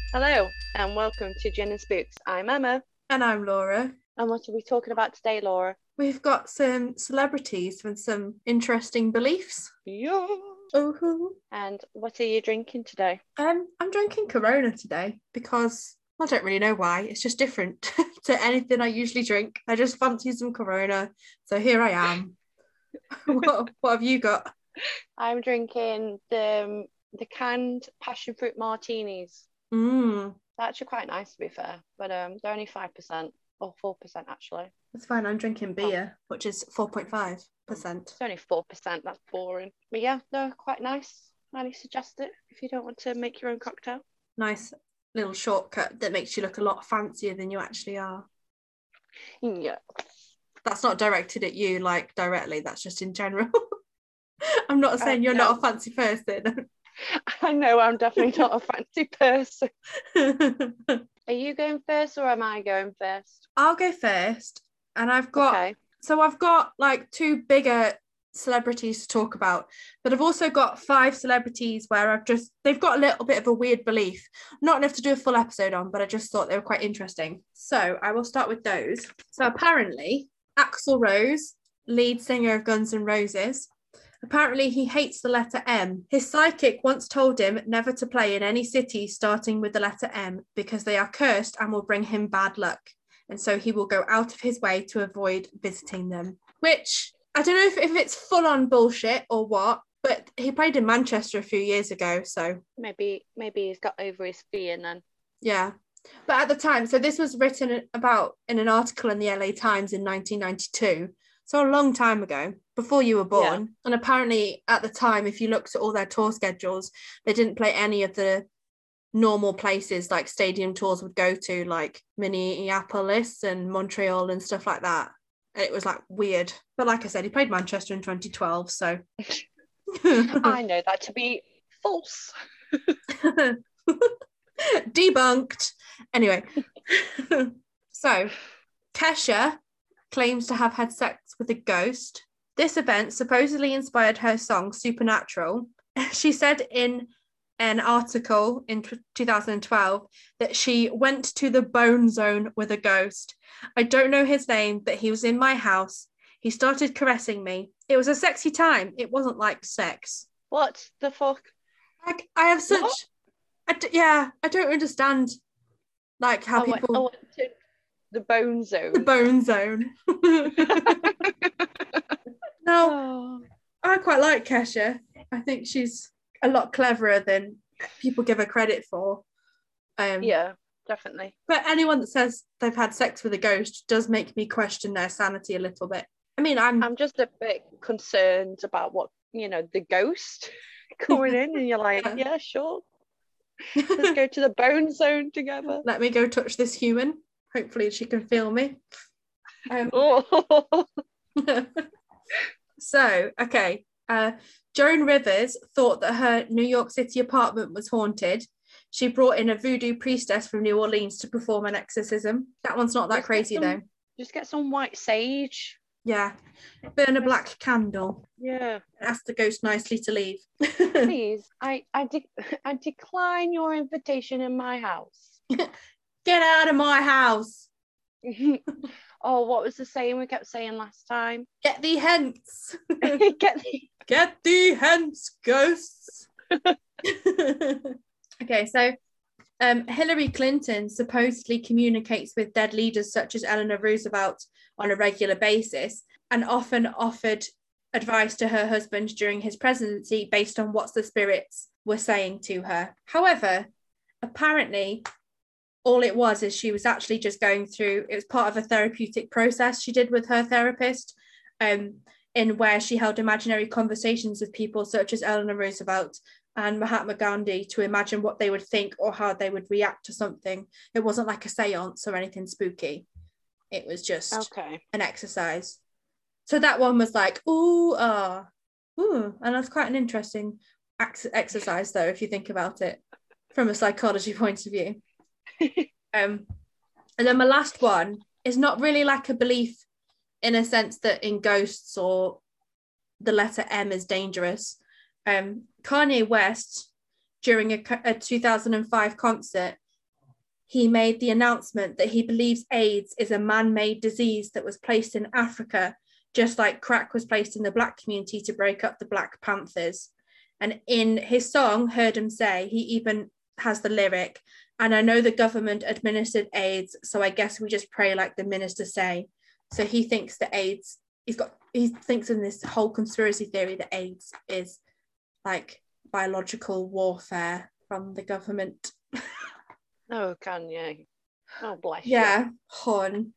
Hello and welcome to Gin and Spooks. I'm Emma. And I'm Laura. And what are we talking about today, Laura? We've got some celebrities with some interesting beliefs. Yeah. Oh, And what are you drinking today? I'm drinking Corona today because I don't really know why. It's just different to anything I usually drink. I just fancy some Corona, so here I am. what have you got? I'm drinking the canned passion fruit martinis. Mm, They're actually quite nice to be fair, but they're only 5% or 4% actually. that's fine. I'm drinking Oh, beer, which is 4.5%. it's only 4%. That's boring. But yeah, they're quite nice. Highly suggest it if you don't want to make your own cocktail. Nice little shortcut that makes you look a lot fancier than you actually are. Yeah. That's not directed at you, like directly. That's just in general. I'm not saying you're No, not a fancy person. I know I'm definitely not a fancy person. Are you going first or am I going first? I'll go first. And Okay. I've got like two bigger celebrities to talk about, but I've also got five celebrities where they've got a little bit of a weird belief. Not enough to do a full episode on, but I just thought they were quite interesting. So I will start with those. So apparently, Axl Rose, lead singer of Guns N' Roses, apparently, he hates the letter M. His psychic once told him never to play in any city starting with the letter M because they are cursed and will bring him bad luck. And so he will go out of his way to avoid visiting them. Which, I don't know if it's full on bullshit or what, but he played in Manchester a few years ago. So Maybe he's got over his fear then. yeah. But at the time, so this was written about in an article in the LA Times in 1992. So a long time ago, before you were Yeah. born. And apparently at the time, if you looked at all their tour schedules, they didn't play any of the normal places like stadium tours would go to, like Minneapolis and Montreal and stuff like that. And it was like weird. But like I said, he played Manchester in 2012. So I know that to be false. debunked. Anyway, so Kesha claims to have had sex with a ghost. This event supposedly inspired her song Supernatural. She said in an article in 2012 that she went to the bone zone with a ghost. I don't know his name, but he was in my house. He started caressing me. It was a sexy time. It wasn't like sex. What the fuck? Like I have What? such, I don't understand like how I people went to the bone the zone. bone zone. No, Oh, I quite like Kesha. I think she's a lot cleverer than people give her credit for. Um, yeah, definitely. but anyone that says they've had sex with a ghost does make me question their sanity a little bit. I mean, I'm I'm just a bit concerned about what, the ghost coming in and you're like, yeah. yeah, sure. Let's go to the bone zone together. Let me go touch this human. Hopefully, she can feel me. Um, Oh, so, okay. Joan Rivers thought that her New York City apartment was haunted. She brought in a voodoo priestess from New Orleans to perform an exorcism. That one's not that just get crazy, though. some white sage. Yeah. Burn a black candle. Yeah. Ask the ghost nicely to leave. Please, I decline your invitation in my house. Get out of my house. Oh, what was the saying we kept saying last time? Get thee hence. Get the Get thee hence, ghosts. Okay, so Hillary Clinton supposedly communicates with dead leaders such as Eleanor Roosevelt on a regular basis and often offered advice to her husband during his presidency based on what the spirits were saying to her. However, apparently, all it was is she was actually just going through, it was part of a therapeutic process she did with her therapist, in where she held imaginary conversations with people such as Eleanor Roosevelt and Mahatma Gandhi to imagine what they would think or how they would react to something. It wasn't like a seance or anything spooky. It was just Okay. an exercise. So that one was like, and that's quite an interesting exercise, though, if you think about it from a psychology point of view. And then my last one is not really like a belief in a sense that in ghosts or the letter M is dangerous. Kanye West, during a 2005 concert, he made the announcement that he believes AIDS is a man-made disease that was placed in Africa, just like crack was placed in the Black community to break up the Black Panthers. And in his song, Heard 'Em Say, he even has the lyric, and I know the government administered AIDS, so I guess we just pray like the minister say. So he thinks that AIDS, he thinks in this whole conspiracy theory that AIDS is like biological warfare from the government. Oh, Kanye. Oh, bless yeah, hon.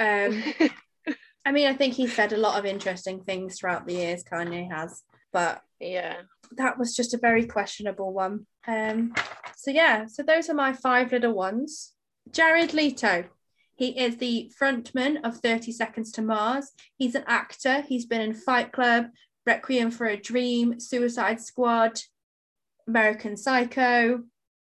I mean, I think he said a lot of interesting things throughout the years, Kanye has, but yeah, that was just a very questionable one. So those are my 5 little ones. Jared Leto. He is the frontman of 30 Seconds to Mars. He's an actor. He's been in Fight Club, Requiem for a Dream, Suicide Squad, American Psycho.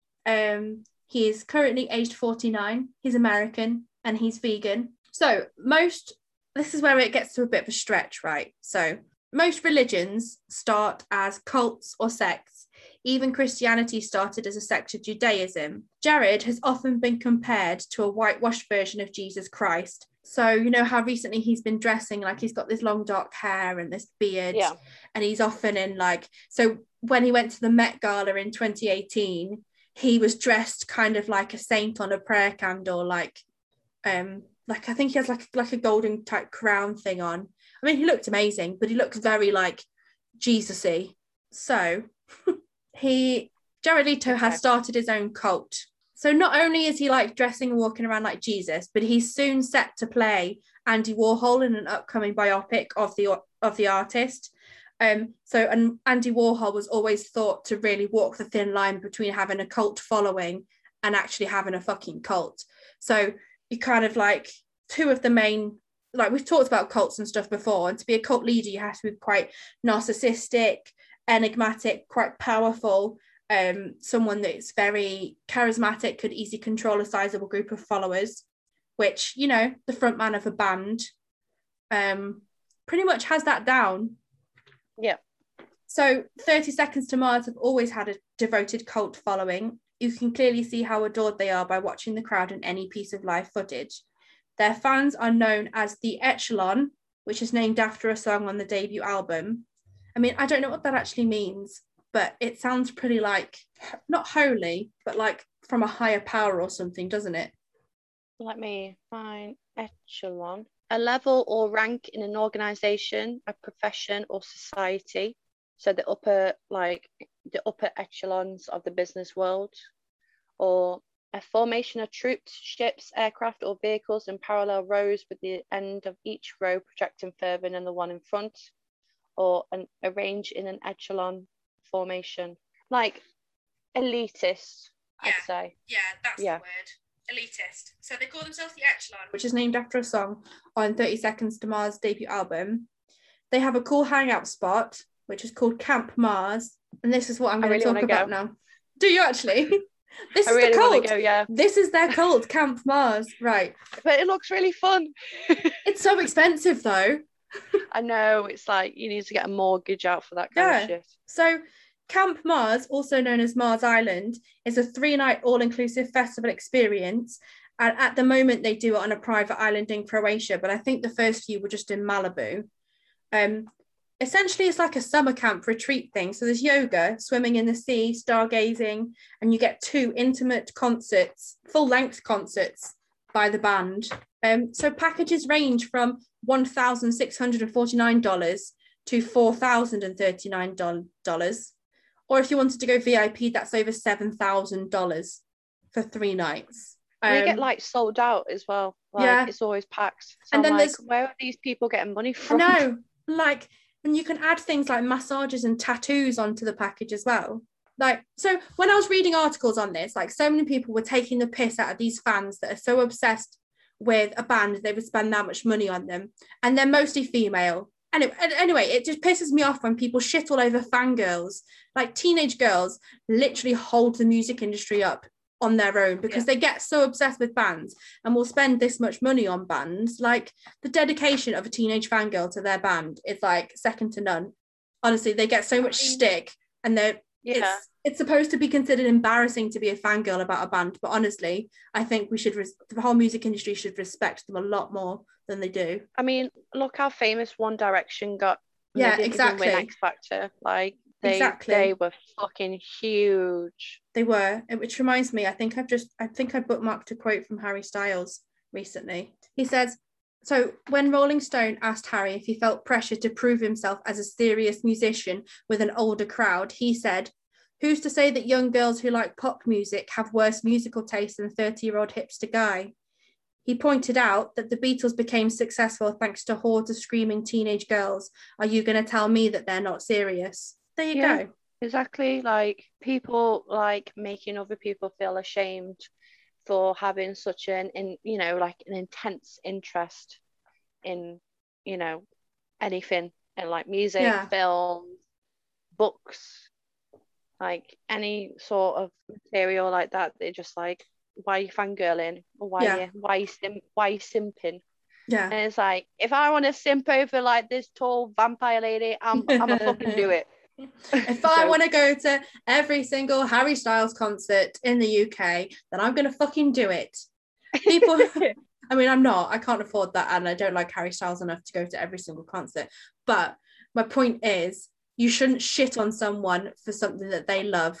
He is currently aged 49. He's American and he's vegan. So this is where it gets to a bit of a stretch, right? So most religions start as cults or sects. Even Christianity started as a sect of Judaism. Jared has often been compared to a whitewashed version of Jesus Christ. So you know how recently he's been dressing, like he's got this long dark hair and this beard, and he's often in so when he went to the Met Gala in 2018, he was dressed kind of like a saint on a prayer candle, I think he has like a golden type crown thing on. I mean, he looked amazing, but he looks very like Jesus-y. So Jared Leto has started his own cult. So not only is he like dressing and walking around like Jesus, but he's soon set to play Andy Warhol in an upcoming biopic of the artist. And Andy Warhol was always thought to really walk the thin line between having a cult following and actually having a fucking cult. So you kind of like two of the main, like we've talked about cults and stuff before, and to be a cult leader you have to be quite narcissistic, enigmatic, quite powerful, someone that's very charismatic, could easily control a sizable group of followers, which, you know, the front man of a band pretty much has that down. Yeah. So 30 Seconds to Mars have always had a devoted cult following. You can clearly see how adored they are by watching the crowd in any piece of live footage. Their fans are known as the Echelon, which is named after a song on the debut album. I mean, I don't know what that actually means, but it sounds pretty like, not holy, but like from a higher power or something, doesn't it? Let me find Echelon. A level or rank in an organisation, a profession or society. So the upper echelons of the business world, or a formation of troops, ships, aircraft or vehicles in parallel rows with the end of each row projecting further than the one in front, or arranged in an echelon formation. Like elitist, I'd say. Yeah, that's the word. Elitist. So they call themselves the Echelon, which is named after a song on 30 Seconds to Mars' debut album. They have a cool hangout spot, which is called Camp Mars. And this is what I'm going to talk about now. Do you actually? This is the cult. Yeah. This is their cult, Camp Mars. Right. But it looks really fun. It's so expensive though. I know. It's like you need to get a mortgage out for that kind of shit. So Camp Mars, also known as Mars Island, is a 3-night all-inclusive festival experience. And at the moment, they do it on a private island in Croatia, but I think the first few were just in Malibu. Essentially, it's like a summer camp retreat thing. So there's yoga, swimming in the sea, stargazing, and you get 2 intimate concerts, full-length concerts by the band. So packages range from $1,649 to $4,039. Or if you wanted to go VIP, that's over $7,000 for 3 nights. You get like sold out as well. Like it's always packed. So and then where are these people getting money from? I know, like, and you can add things like massages and tattoos onto the package as well. Like, so when I was reading articles on this, like so many people were taking the piss out of these fans that are so obsessed with a band they would spend that much money on them, and they're mostly female. Anyway, it just pisses me off when people shit all over fangirls. Like teenage girls literally hold the music industry up on their own because they get so obsessed with bands and will spend this much money on bands. Like the dedication of a teenage fangirl to their band is like second to none. Honestly, they get so much stick and they're Yeah. It's supposed to be considered embarrassing to be a fangirl about a band, but honestly, I think the whole music industry should respect them a lot more than they do. I mean, look how famous One Direction got, and they Yeah, didn't even win exactly. X Factor. Like they Exactly. were fucking huge. They were, which reminds me, I think I bookmarked a quote from Harry Styles recently. He says, so when Rolling Stone asked Harry if he felt pressure to prove himself as a serious musician with an older crowd, he said, who's to say that young girls who like pop music have worse musical taste than 30-year-old hipster guy? He pointed out that the Beatles became successful thanks to hordes of screaming teenage girls. Are you going to tell me that they're not serious? There you Yeah, go. exactly. Like people like making other people feel ashamed for having such like an intense interest in, you know, anything in like music, Yeah. film, books, like any sort of material like that. They're just like, why are you fangirling? Or Yeah. why are you simping? Yeah. And it's like, if I want to simp over like this tall vampire lady, I'm a fucking do it. If I So want to go to every single Harry Styles concert in the UK, then I'm going to fucking do it. People, I mean, I can't afford that, and I don't like Harry Styles enough to go to every single concert. But my point is, you shouldn't shit on someone for something that they love.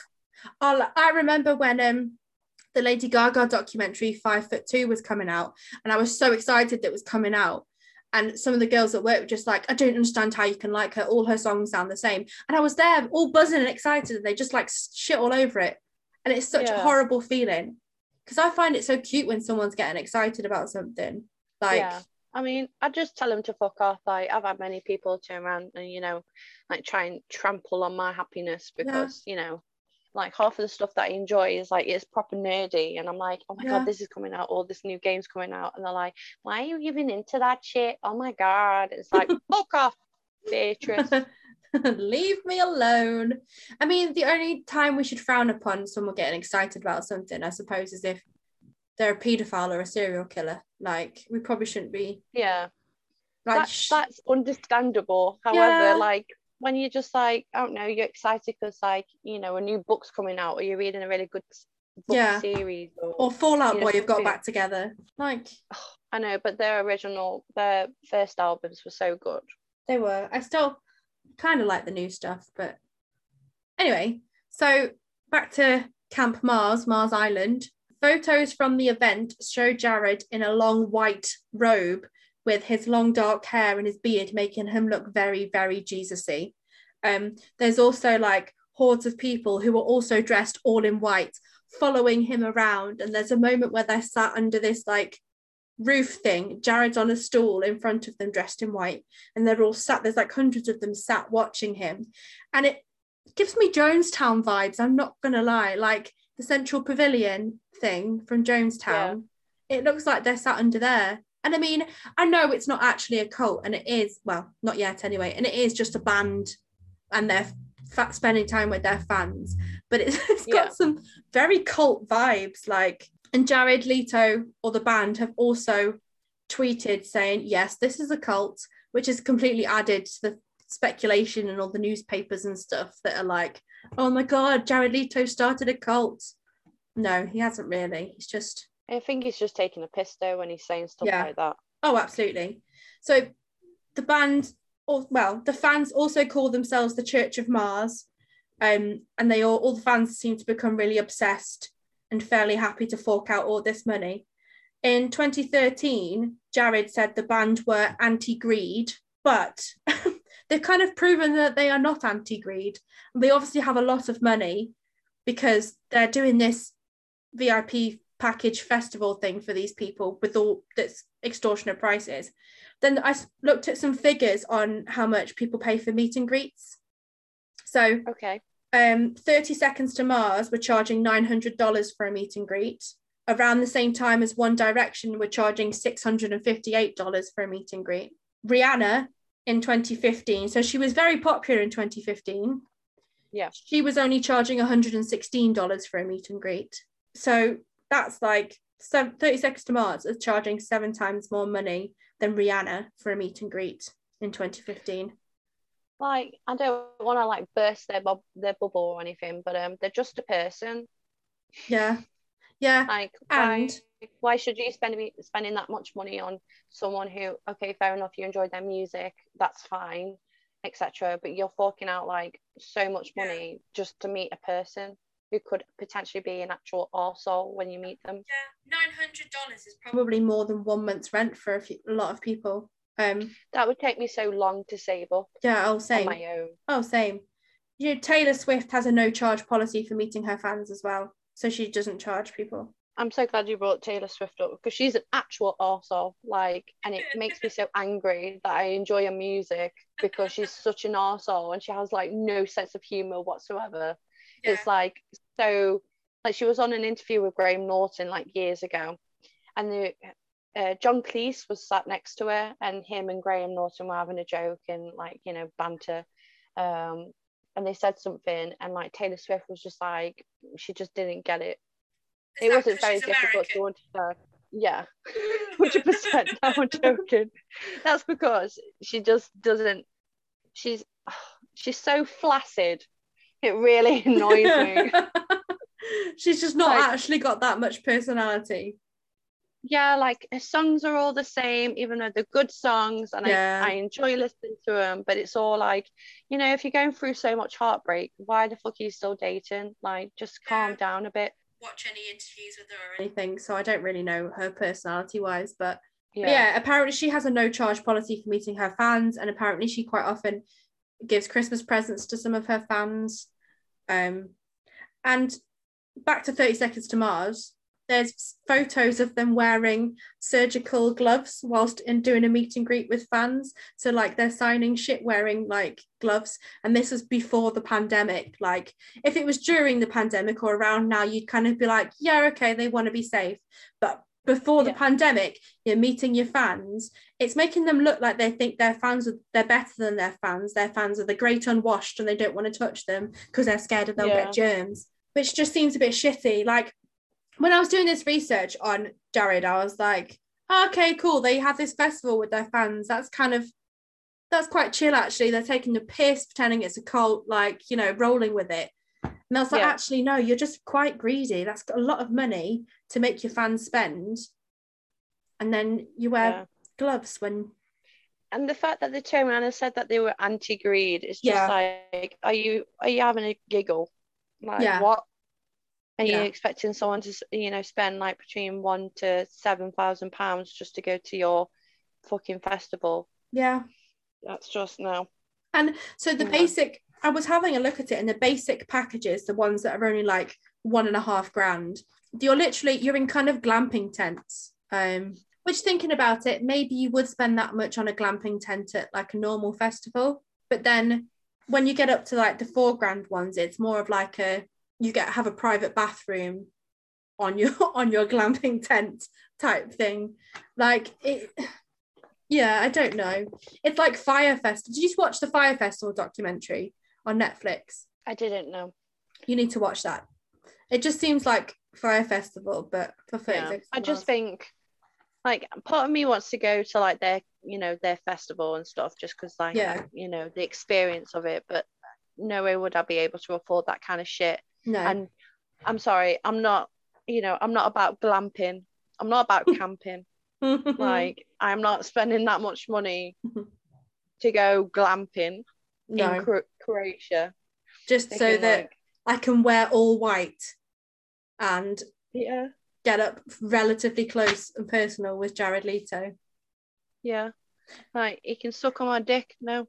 I remember when the Lady Gaga documentary 5'2" was coming out, and I was so excited that it was coming out. And some of the girls at work were just like, I don't understand how you can like her. All her songs sound the same. And I was there all buzzing and excited, and they just like shit all over it. And it's such a yeah, horrible feeling, because I find it so cute when someone's getting excited about something. Like, yeah. I mean, I just tell them to fuck off. Like I've had many people turn around and like try and trample on my happiness yeah, because like half of the stuff that I enjoy is like it's proper nerdy, and I'm like, oh my god, yeah. this is coming out, or this new game's coming out, and they're like, why are you giving into that shit? Oh my god, it's like fuck off, Beatrice. Leave me alone. I mean, the only time we should frown upon someone getting excited about something, I suppose, is if they're a paedophile or a serial killer. Like, we probably shouldn't be Yeah, like, that's understandable. However, yeah, like when you're just like, I don't know, you're excited because like a new book's coming out, or you're reading a really good book yeah. series, Or or Fall Out Boy have got something. back together. Like, I know, but their first albums were so good. they were. I still kind of like the new stuff, but anyway. So back to Camp Mars, Mars Island. Photos from the event show Jared in a long white robe with his long dark hair and his beard, making him look very, very Jesus-y. There's also like hordes of people who are also dressed all in white, following him around. And there's a moment where they're sat under this like roof thing. Jared's on a stool in front of them, dressed in white, and they're all sat. There's like hundreds of them sat watching him, and it gives me Jonestown vibes. I'm not gonna lie, like the Central Pavilion thing from Yeah, Jonestown. It looks like they're sat under there. And I mean, I know it's not actually a cult, and it is, well, not yet anyway, and it is just a band, and they're spending time with their fans, but it's yeah, got some very cult vibes, like. And Jared Leto or the band have also tweeted saying, yes, this is a cult, which is completely added to the speculation and all the newspapers and stuff that are like, oh my God, Jared Leto started a cult. No, he hasn't really. He's just, I think he's just taking a piss though when he's saying stuff yeah. like that. Oh, absolutely. So the band, or well, the fans also call themselves the Church of Mars. And they all the fans seem to become really obsessed and fairly happy to fork out all this money. In 2013, Jared said the band were anti-greed, but they've kind of proven that they are not anti-greed. They obviously have a lot of money because they're doing this VIP package festival thing for these people with all that's extortionate prices. Then I looked at some figures on how much people pay for meet and greets. So Okay. 30 Seconds to Mars were charging $900 for a meet and greet. Around the same time as One Direction were charging $658 for a meet and greet. Rihanna in 2015, so she was very popular in 2015. Yeah. She was only charging $116 for a meet and greet. So that's like 30 Seconds to Mars is charging 7 times more money than Rihanna for a meet and greet in 2015. Like, I don't want to like burst their bubble or anything, but they're just a person. Yeah. Yeah. Like, And why should you spending that much money on someone who, okay, fair enough, you enjoyed their music, that's fine, etc. But you're forking out like so much money just to meet a person who could potentially be an actual arsehole when you meet them. yeah, $900 is probably more than 1 month's rent for a lot of people. That would take me so long to save up Yeah, on same. my own. Oh, same. Taylor Swift has a no charge policy for meeting her fans as well, so she doesn't charge people. I'm so glad you brought Taylor Swift up because she's an actual arsehole. Like, and it makes me so angry that I enjoy her music because she's such an arsehole and she has like no sense of humor whatsoever. Yeah. It's like so like she was on an interview with Graham Norton like years ago, and John Cleese was sat next to her, and him and Graham Norton were having a joke and like banter. And they said something, and like Taylor Swift was just like she just didn't get it. It wasn't very difficult to understand. Yeah, 100%. No, I'm joking. That's because she just doesn't. She's she's so flaccid. It really annoys me. She's just not actually got that much personality. Yeah, like her songs are all the same, even though they're good songs, and I enjoy listening to them. But it's all like, if you're going through so much heartbreak, why the fuck are you still dating? Like, just calm down a bit. Watch any interviews with her or anything, so I don't really know her personality wise, but yeah, apparently she has a no charge policy for meeting her fans, and apparently she quite often gives Christmas presents to some of her fans. And back to 30 Seconds to Mars, there's photos of them wearing surgical gloves whilst doing a meet and greet with fans. So like they're signing shit wearing like gloves. And this was before the pandemic. Like if it was during the pandemic or around now, you'd kind of be like, yeah, okay, they want to be safe. But before the pandemic, you're meeting your fans. It's making them look like they think they're better than their fans. Their fans are the great unwashed and they don't want to touch them because they're scared of they'll get germs, which just seems a bit shitty. Like when I was doing this research on Jared, I was like, oh, okay, cool. They have this festival with their fans. That's quite chill, actually. They're taking the piss, pretending it's a cult, like, rolling with it. And I was like, actually, no, you're just quite greedy. That's a lot of money to make your fans spend. And then you wear gloves when... And the fact that they turned around and said that they were anti-greed is just like, are you having a giggle? Like, what? And you're expecting someone to, spend like between £1,000 to £7,000 just to go to your fucking festival? Yeah. That's just no. And so the basic, I was having a look at it, and the basic packages, the ones that are only like $1,500, you're in kind of glamping tents. Which, thinking about it, maybe you would spend that much on a glamping tent at like a normal festival. But then when you get up to like the $4,000 ones, it's more of like have a private bathroom on your glamping tent type thing. Like it, I don't know. It's like Fyre Festival. Did you watch the Fyre Festival documentary on Netflix? I didn't know. You need to watch that. It just seems like Fyre Festival, but for 36. I just think, like, part of me wants to go to like their festival and stuff, just because like the experience of it. But no way would I be able to afford that kind of shit. No. And I'm sorry, I'm not about glamping. I'm not about camping. Like, I'm not spending that much money to go glamping in Croatia. Just so that I can wear all white and get up relatively close and personal with Jared Leto. Yeah. Like, he can suck on my dick. No.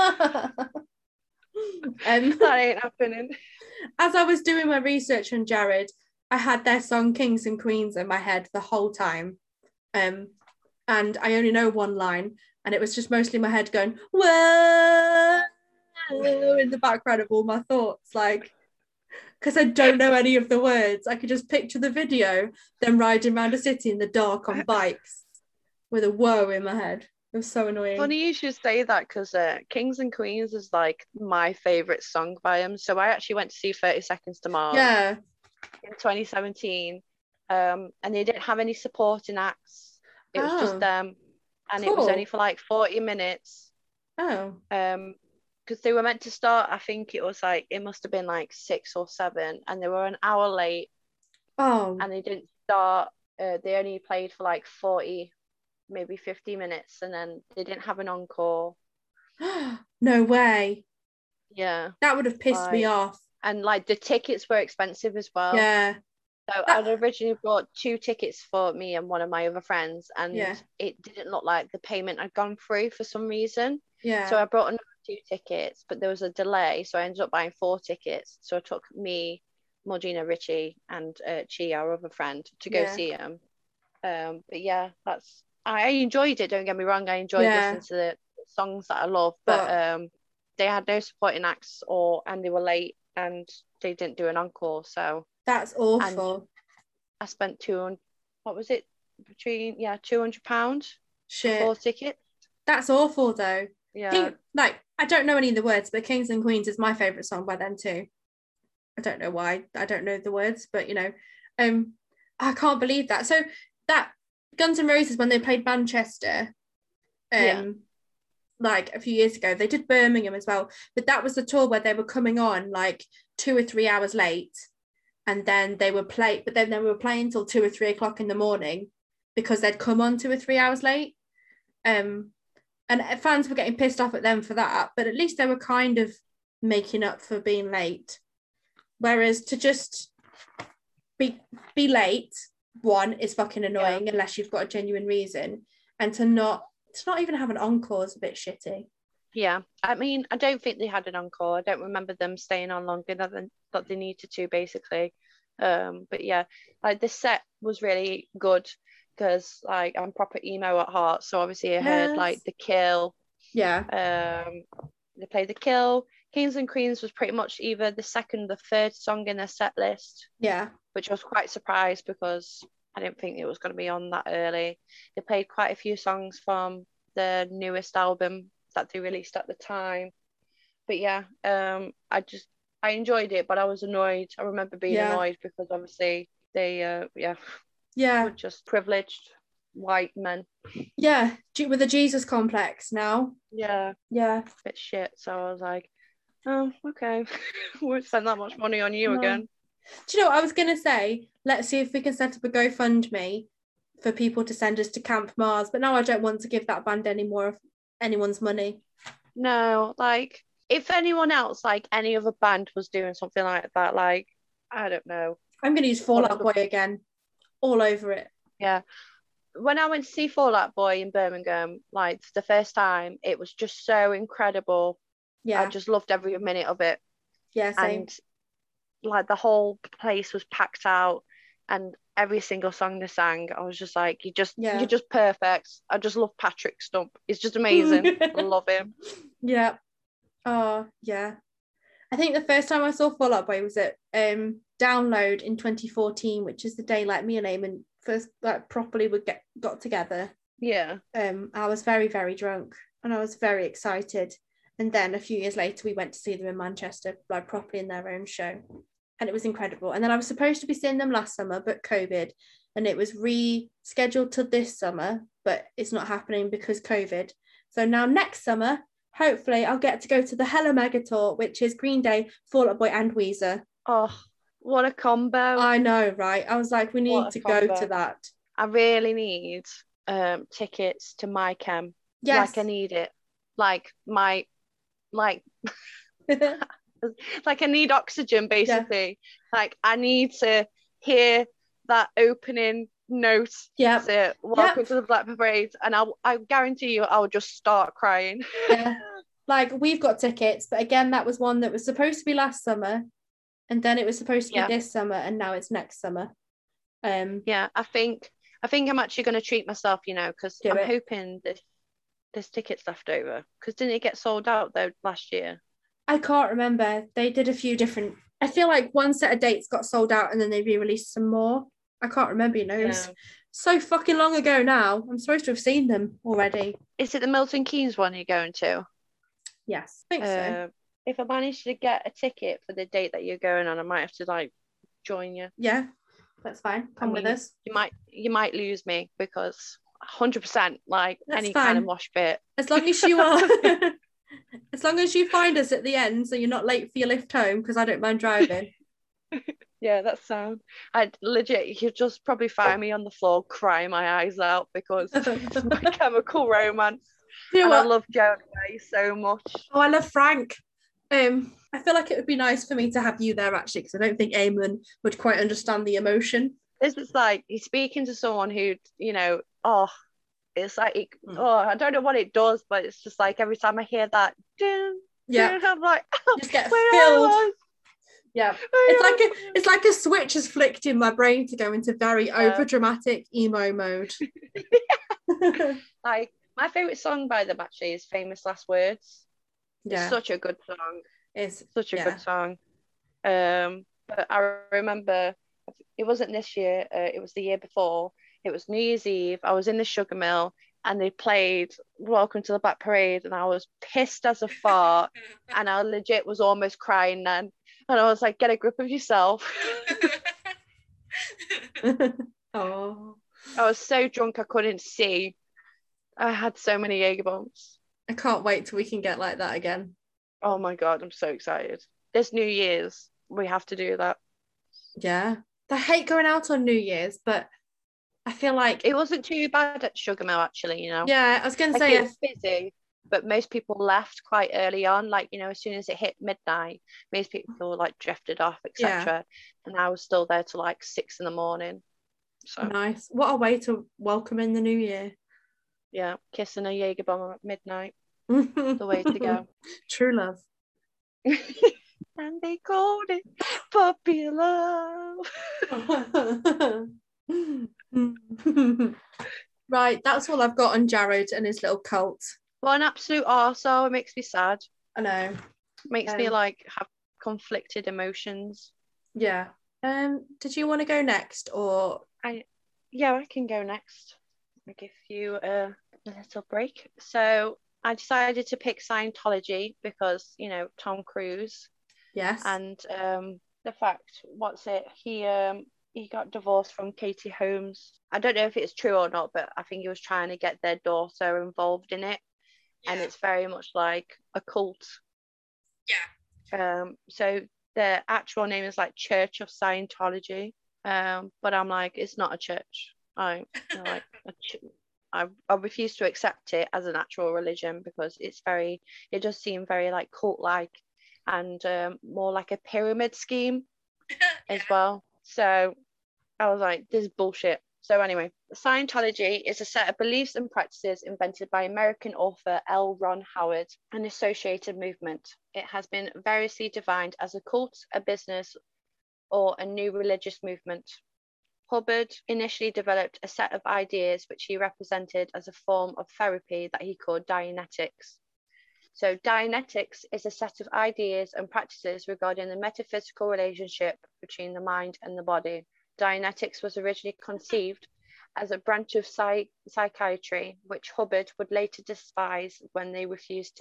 That ain't happening. As I was doing my research on Jared, I had their song Kings and Queens in my head the whole time. And I only know one line, and it was just mostly my head going, whoa, in the background of all my thoughts, like, because I don't know any of the words. I could just picture the video, them riding around a city in the dark on bikes with a whoa in my head. It was so annoying. Funny you should say that, because Kings and Queens is like my favourite song by him. So I actually went to see 30 Seconds to Mars in 2017, and they didn't have any supporting acts. It was just them, and cool. It was only for like 40 minutes. Oh. because they were meant to start, I think it was like, it must have been like 6 or 7, and they were an hour late, Oh, and they didn't start. They only played for like 40, maybe 50 minutes, and then they didn't have an encore. no way. Yeah, That would have pissed me like, off. and like the tickets were expensive as well. Yeah. So I'd That, originally bought 2 tickets for me and one of my other friends, and yeah. it didn't look like the payment had gone through for some reason. So Yeah. I brought another 2 tickets, but there was a delay, so I ended up buying 4 tickets. So I took me, Morgina, Richie, and Chi, our other friend, to go Yeah. see them. But yeah, I enjoyed it. Don't get me wrong, I enjoyed Yeah. listening to the songs that I love, but But they had no supporting acts, and they were late, and they didn't do an encore. So, that's and awful. I spent 200. What was it? Between £200 for Shit. 4 tickets. That's awful though. Yeah. Like, I don't know any of the words, but Kings and Queens is my favourite song by them too. I don't know why. I don't know the words, but I can't believe that. So that Guns N' Roses, when they played Manchester, Yeah. like a few years ago, they did Birmingham as well. But that was the tour where they were coming on like 2 or 3 hours late, and then they were but then they were playing till 2 or 3 o'clock in the morning because they'd come on 2 or 3 hours late. And fans were getting pissed off at them for that, but at least they were kind of making up for being late. Whereas to just be late, one, is fucking annoying unless you've got a genuine reason, and to not even have an encore is a bit shitty. Yeah, I mean, I don't think they had an encore. I don't remember them staying on longer than that they needed to, basically. But yeah, like the set was really good because like I'm proper emo at heart. So obviously I heard like The Kill. Yeah. They played The Kill. Kings and Queens was pretty much either the second or third song in their set list. Yeah. Which I was quite surprised because I didn't think it was going to be on that early. They played quite a few songs from the newest album that they released at the time. But yeah, I enjoyed it, but I was annoyed. I remember being annoyed because obviously they were just privileged white men. Yeah, with a Jesus complex now. Yeah. Yeah. Bit shit. So I was like, oh, okay. Won't spend that much money on you again. Do you know what I was going to say? Let's see if we can set up a GoFundMe for people to send us to Camp Mars. But now I don't want to give that band any more of anyone's money. No, like if anyone else, like any other band was doing something like that, like I don't know. I'm going to use Fall Out Boy again. All over it. Yeah. When I went to see Fall Out Boy in Birmingham, like the first time, it was just so incredible. Yeah. I just loved every minute of it. Yeah, same. And like the whole place was packed out, and every single song they sang, I was just like, you're just perfect. I just love Patrick Stump. He's just amazing. I love him. Yeah. Oh, yeah. I think the first time I saw Fall Out Boy was at Download in 2014, which is the day like me and Eamon first like properly got together. Yeah. I was very, very drunk and I was very excited. And then a few years later, we went to see them in Manchester, like properly in their own show. And it was incredible. And then I was supposed to be seeing them last summer, but COVID, and it was rescheduled to this summer, but it's not happening because COVID. So now next summer, hopefully I'll get to go to the Hella Mega Tour, which is Green Day, Fall Out Boy and Weezer. Oh, what a combo. I know, right? I was like, we need to go to that. I really need tickets to My Chem. Yes. Like I need it. Like like I need oxygen, basically. Yeah. Like I need to hear that opening note. Yeah. To Welcome to the Black Parade, and I guarantee you I'll just start crying. Yeah. Like we've got tickets, but again, that was one that was supposed to be last summer, and then it was supposed to be this summer, and now it's next summer. Yeah, I think I'm actually going to treat myself, because I'm hoping there's tickets left over. Because didn't it get sold out though last year? I can't remember. They did a few different. I feel like one set of dates got sold out, and then they re-released some more. I can't remember. It was so fucking long ago now. I'm supposed to have seen them already. Is it the Milton Keynes one you're going to? Yes, I think so. If I manage to get a ticket for the date that you're going on, I might have to like join you. Yeah, that's fine. Come with us. You might lose me because 100% like that's any fine. Kind of mosh pit. As long as you are As long as you find us at the end, so you're not late for your lift home, because I don't mind driving. Yeah, that sound. I'd legit, you'd just probably find me on the floor crying my eyes out because it's My Chemical Romance. You know And I what? love Joan Way so much. Oh, I love Frank. I feel like it would be nice for me to have you there actually, because I don't think Eamon would quite understand the emotion. This is like he's speaking to someone who, oh, it's like, oh, I don't know what it does, but it's just like every time I hear that, dun, Yeah, dun, I'm like, oh, just get where filled. I was. Yeah, it's like a switch has flicked in my brain to go into very over dramatic emo mode. Like my favorite song by them actually is Famous Last Words. It's Yeah, such a good song. it's Such a good song. But I remember it wasn't this year, it was the year before. It was New Year's Eve. I was in the Sugar Mill and they played Welcome to the Black Parade and I was pissed as a fart and I legit was almost crying then. And I was like, get a grip of yourself. Oh, I was so drunk I couldn't see. I had so many Jaeger bombs. I can't wait till we can get like that again. Oh my God, I'm so excited. This New Year's, we have to do that. Yeah, I hate going out on New Year's, but I feel like it wasn't too bad at Sugar Mill actually, Yeah, I was gonna like say it was busy, but most people left quite early on, like as soon as it hit midnight, most people like drifted off, etc. And I was still there till like 6 a.m. So nice. What a way to welcome in the new year. Yeah, kissing a Jaeger bomb at midnight. The way to go. True love. And they called it puppy love. Right, that's all I've got on Jared and his little cult. What an absolute arsehole. It makes me sad. I know. Makes me like have conflicted emotions. Yeah. Did you want to go next or I can go next. I'll give you a little break. So I decided to pick Scientology because, Tom Cruise. Yes. And the fact, he got divorced from Katie Holmes. I don't know if it's true or not, but I think he was trying to get their daughter involved in it. Yeah. And it's very much like a cult. Yeah. So the actual name is like Church of Scientology. But I'm like, it's not a church. I refuse to accept it as an actual religion because it does seem very like cult-like and more like a pyramid scheme as well. So I was like, this is bullshit. So anyway, Scientology is a set of beliefs and practices invented by American author L. Ron Howard, an associated movement. It has been variously defined as a cult, a business, or a new religious movement. Hubbard initially developed a set of ideas which he represented as a form of therapy that he called Dianetics. So Dianetics is a set of ideas and practices regarding the metaphysical relationship between the mind and the body. Dianetics was originally conceived as a branch of psychiatry, which Hubbard would later despise when they refused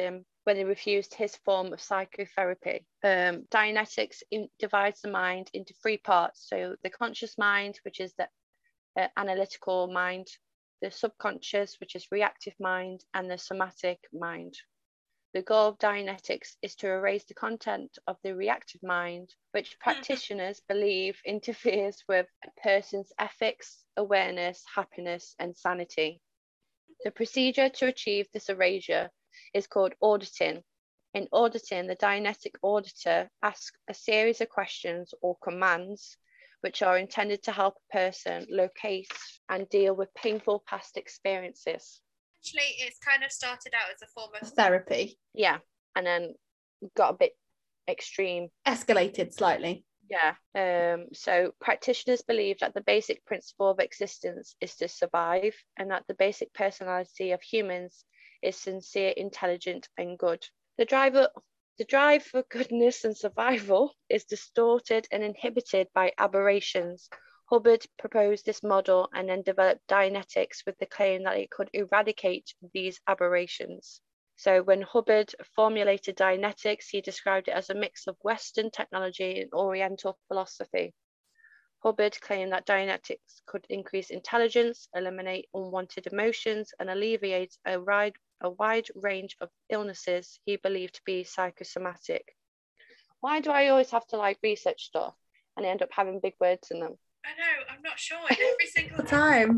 his form of psychotherapy. Dianetics divides the mind into three parts. So the conscious mind, which is the analytical mind, the subconscious, which is reactive mind, and the somatic mind. The goal of Dianetics is to erase the content of the reactive mind, which practitioners believe interferes with a person's ethics, awareness, happiness, and sanity. The procedure to achieve this erasure is called auditing. In auditing, the Dianetic auditor asks a series of questions or commands which are intended to help a person locate and deal with painful past experiences. Actually, it's kind of started out as a form of therapy. Yeah, and then got a bit extreme. Escalated slightly. Yeah. So practitioners believe that the basic principle of existence is to survive, and that the basic personality of humans is sincere, intelligent, and good. The drive for goodness and survival is distorted and inhibited by aberrations. Hubbard proposed this model and then developed Dianetics with the claim that it could eradicate these aberrations. So when Hubbard formulated Dianetics, he described it as a mix of Western technology and Oriental philosophy. Hubbard claimed that Dianetics could increase intelligence, eliminate unwanted emotions, and alleviate a a wide range of illnesses he believed to be psychosomatic. Why do I always have to like research stuff and I end up having big words in them? I know, I'm not sure every single time.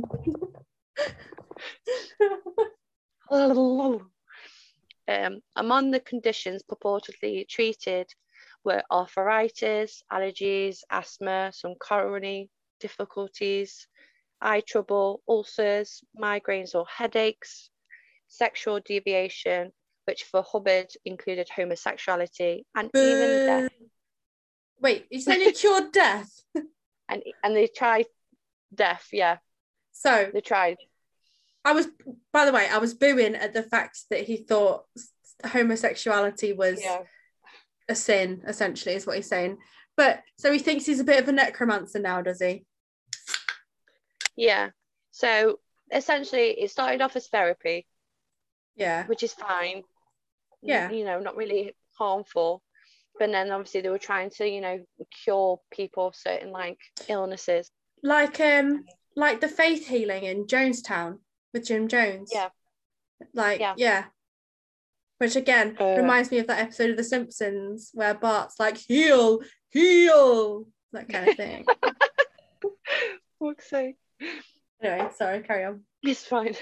Among the conditions purportedly treated were arthritis, allergies, asthma, some coronary difficulties, eye trouble, ulcers, migraines or headaches, sexual deviation, which for Hubbard included homosexuality, and even death. Wait, you said he cured death? And they tried death, yeah. So they tried. By the way, I was booing at the fact that he thought homosexuality was a sin, essentially, is what he's saying. But so he thinks he's a bit of a necromancer now, does he? Yeah. So essentially, it started off as therapy. Yeah. Which is fine. Yeah. You know, not really harmful. But then obviously they were trying to, you know, cure people of certain like illnesses. Like the faith healing in Jonestown with Jim Jones. Yeah. Like, yeah. Which again reminds me of that episode of The Simpsons where Bart's like, heal, that kind of thing. Fuck's sake. Anyway, sorry, carry on. It's fine.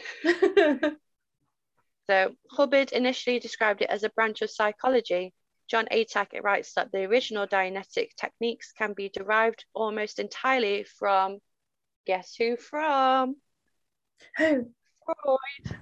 So Hubbard initially described it as a branch of psychology. John Atack writes that the original Dianetic techniques can be derived almost entirely from, guess who from? Who? Freud.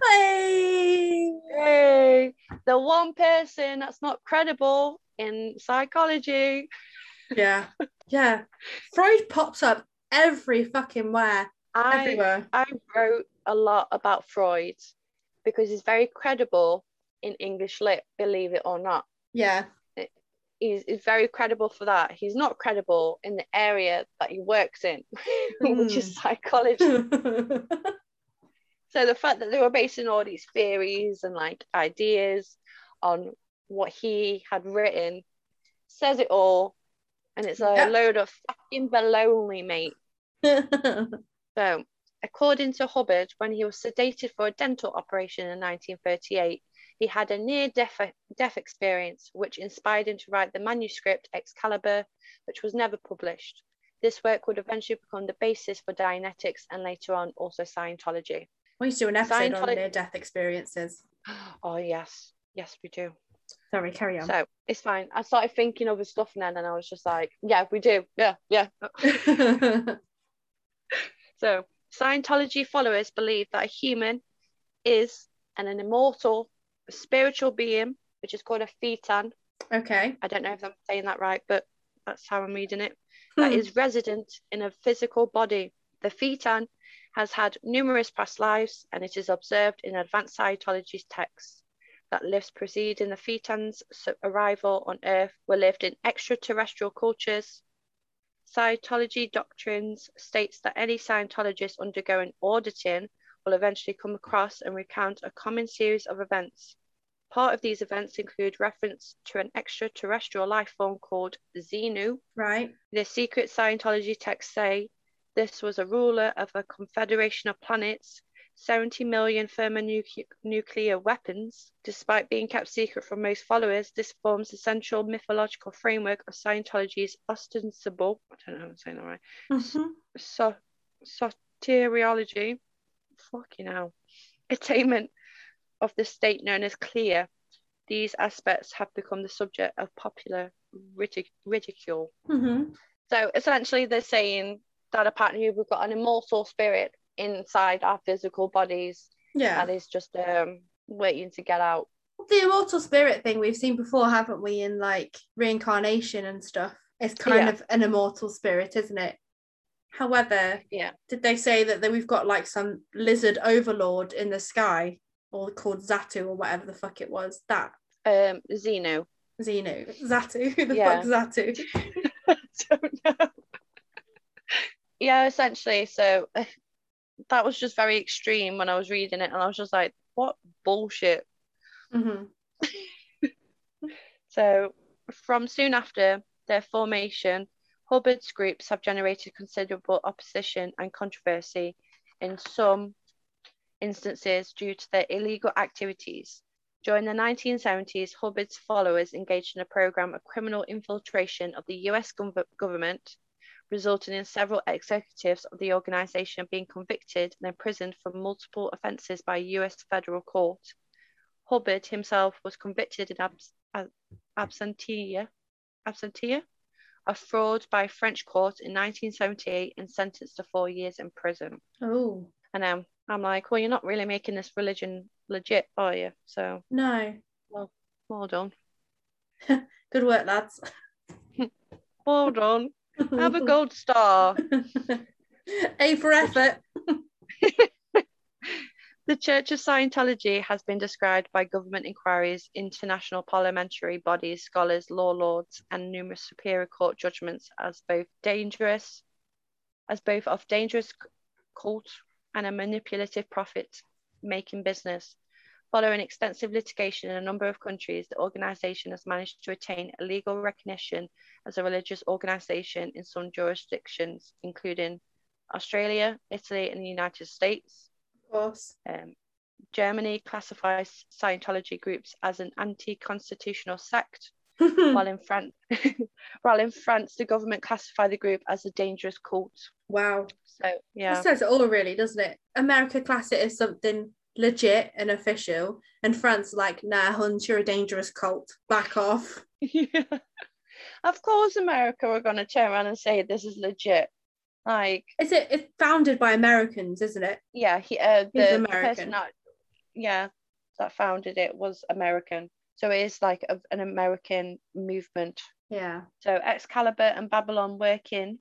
Hey! The one person that's not credible in psychology. Yeah. Freud pops up every fucking where. Everywhere. I wrote a lot about Freud because he's very credible in English lit, believe it or not. Yeah. He's very credible for that. He's not credible in the area that he works in, which is psychology. So the fact that they were basing all these theories and like ideas on what he had written says it all. And it's a load of fucking baloney, mate. So, according to Hubbard, when he was sedated for a dental operation in 1938, he had a near-death experience, which inspired him to write the manuscript Excalibur, which was never published. This work would eventually become the basis for Dianetics and later on also Scientology. We used to do an episode on near-death experiences. Oh, yes. Yes, we do. Sorry, carry on. So, it's fine. I started thinking of stuff then and I was just like, yeah, we do. Yeah. So, Scientology followers believe that a human is an immortal spiritual being, which is called a thetan. Okay. I don't know if I'm saying that right, but that's how I'm reading it. That is resident in a physical body. The thetan has had numerous past lives, and it is observed in advanced Scientology texts that lives preceding the thetan's arrival on Earth were lived in extraterrestrial cultures. Scientology doctrines states that any Scientologist undergoing auditing will eventually come across and recount a common series of events. Part of these events include reference to an extraterrestrial life form called Xenu. Right. The secret Scientology texts say this was a ruler of a confederation of planets, 70 million thermonuclear weapons. Despite being kept secret from most followers, this forms the central mythological framework of Scientology's ostensible, I don't know if I'm saying that right, soteriology, fucking hell, attainment of the state known as clear. These aspects have become the subject of popular ridicule. So essentially they're saying that apparently we've got an immortal spirit inside our physical bodies that is just waiting to get out. The immortal spirit thing we've seen before, haven't we, in like reincarnation and stuff? It's kind of an immortal spirit, isn't it? However, did they say that we've got like some lizard overlord in the sky, or called Zatu or whatever the fuck it was? That Xenu, Zatu. Who the fuck Zatu? I don't know. Yeah, essentially. So that was just very extreme when I was reading it, and I was just like, what bullshit. So from soon after their formation, Hubbard's groups have generated considerable opposition and controversy in some instances due to their illegal activities. During the 1970s, Hubbard's followers engaged in a program of criminal infiltration of the US government, resulting in several executives of the organization being convicted and imprisoned for multiple offenses by a US federal court. Hubbard himself was convicted in absentia of fraud by a French court in 1978 and sentenced to 4 years in prison. Oh. And I'm like, well, you're not really making this religion legit, are you? So No. well done. Good work, lads. Well done. Have a gold star. A for effort. The Church of Scientology has been described by government inquiries, international parliamentary bodies, scholars, law lords, and numerous superior court judgments as both of dangerous cult and a manipulative profit-making business. Following extensive litigation in a number of countries, the organisation has managed to attain a legal recognition as a religious organisation in some jurisdictions, including Australia, Italy, and the United States. Of course. Germany classifies Scientology groups as an anti-constitutional sect, while in France, the government classified the group as a dangerous cult. Wow. So yeah, that says it all, really, doesn't it? America class it as something legit and official, and France like, nah, Huns, you're a dangerous cult. Back off. Yeah. Of course, America are going to turn around and say this is legit. Like, it's founded by Americans, isn't it? Yeah, the person that founded it was American, so it is like an American movement. Yeah. So Excalibur and Babylon working.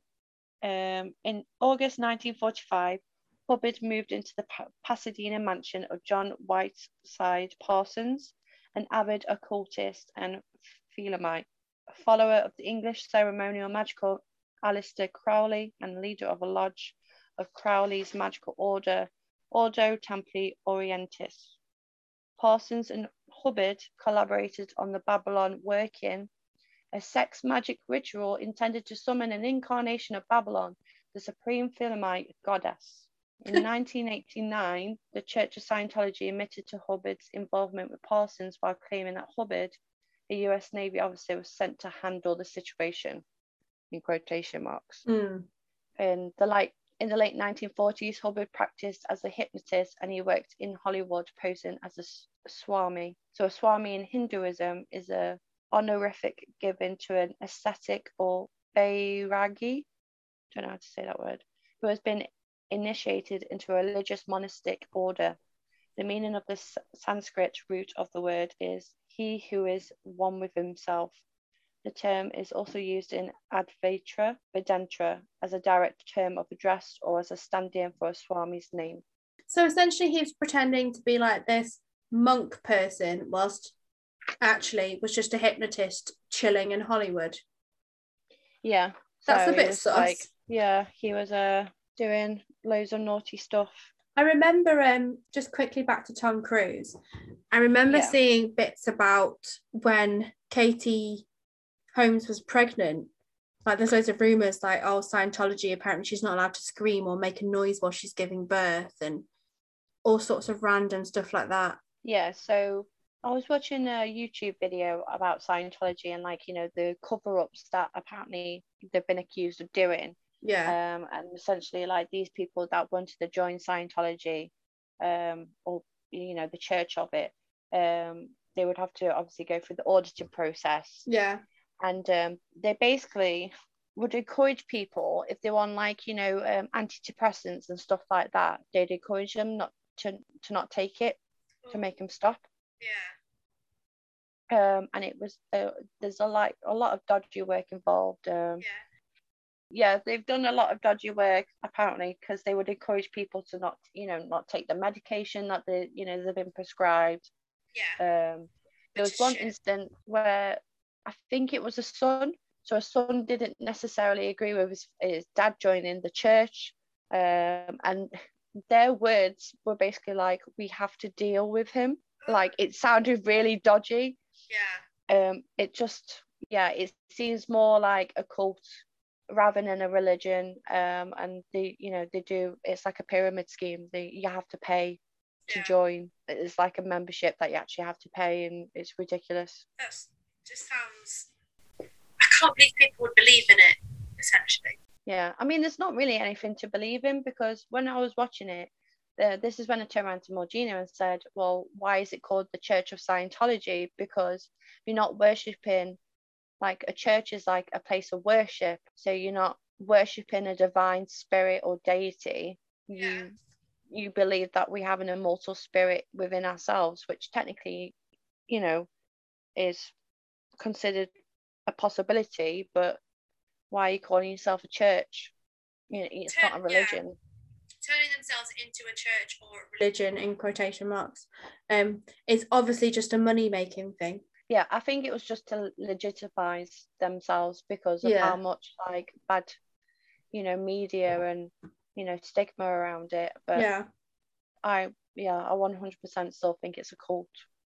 In August 1945, Hubbard moved into the Pasadena mansion of John Whiteside Parsons, an avid occultist and Thelemite, a follower of the English ceremonial magical Aleister Crowley and leader of a lodge of Crowley's magical order, Ordo Templi Orientis. Parsons and Hubbard collaborated on the Babylon working, a sex magic ritual intended to summon an incarnation of Babylon, the supreme Thelemite goddess. In 1989, the Church of Scientology admitted to Hubbard's involvement with Parsons while claiming that Hubbard, a US Navy officer, was sent to handle the situation, in quotation marks. In the late 1940s, Hubbard practiced as a hypnotist and he worked in Hollywood posing as a Swami. So a Swami in Hinduism is a honorific given to an ascetic or Vairagi, don't know how to say that word, who has been initiated into a religious monastic order. The meaning of the Sanskrit root of the word is he who is one with himself. The term is also used in Advaita Vedanta as a direct term of address or as a stand-in for a Swami's name. So essentially he was pretending to be like this monk person whilst actually was just a hypnotist chilling in Hollywood. Yeah. That's a bit sus. Like, yeah, he was doing loads of naughty stuff. I remember, just quickly back to Tom Cruise, I remember seeing bits about when Katie Holmes was pregnant. Like there's loads of rumours like, oh, Scientology, apparently she's not allowed to scream or make a noise while she's giving birth and all sorts of random stuff like that. Yeah, so I was watching a YouTube video about Scientology and like, you know, the cover-ups that apparently they've been accused of doing. Yeah. And essentially like these people that wanted to join Scientology, or, you know, the church of it, they would have to obviously go through the auditing process. Yeah. And they basically would encourage people, if they were on like, you know, antidepressants and stuff like that, they'd encourage them not to not take it, to make them stop. Yeah. And it was there's a lot of dodgy work involved. Yeah, they've done a lot of dodgy work apparently, because they would encourage people to not take the medication that they've been prescribed. Yeah. There was one incident where I think it was a son. So a son didn't necessarily agree with his dad joining the church, and their words were basically like, we have to deal with him. Like it sounded really dodgy. It seems more like a cult rather than a religion. And they do, it's like a pyramid scheme. You have to pay to Yeah. join. It's like a membership that you actually have to pay, and it's ridiculous. That's just sounds. I can't believe people would believe in it. Essentially. Yeah, I mean, there's not really anything to believe in, because when I was watching it, this is when I turned around to Morgina and said, well, why is it called the Church of Scientology? Because you're not worshipping, like, a church is like a place of worship. So you're not worshipping a divine spirit or deity. You believe that we have an immortal spirit within ourselves, which technically, you know, is considered a possibility, but why are you calling yourself a church? You know, it's not a religion. Turning themselves into a church or a religion in quotation marks is obviously just a money-making thing. Yeah, I think it was just to legitimize themselves because of how much like bad, media and stigma around it. But I 100% still think it's a cult.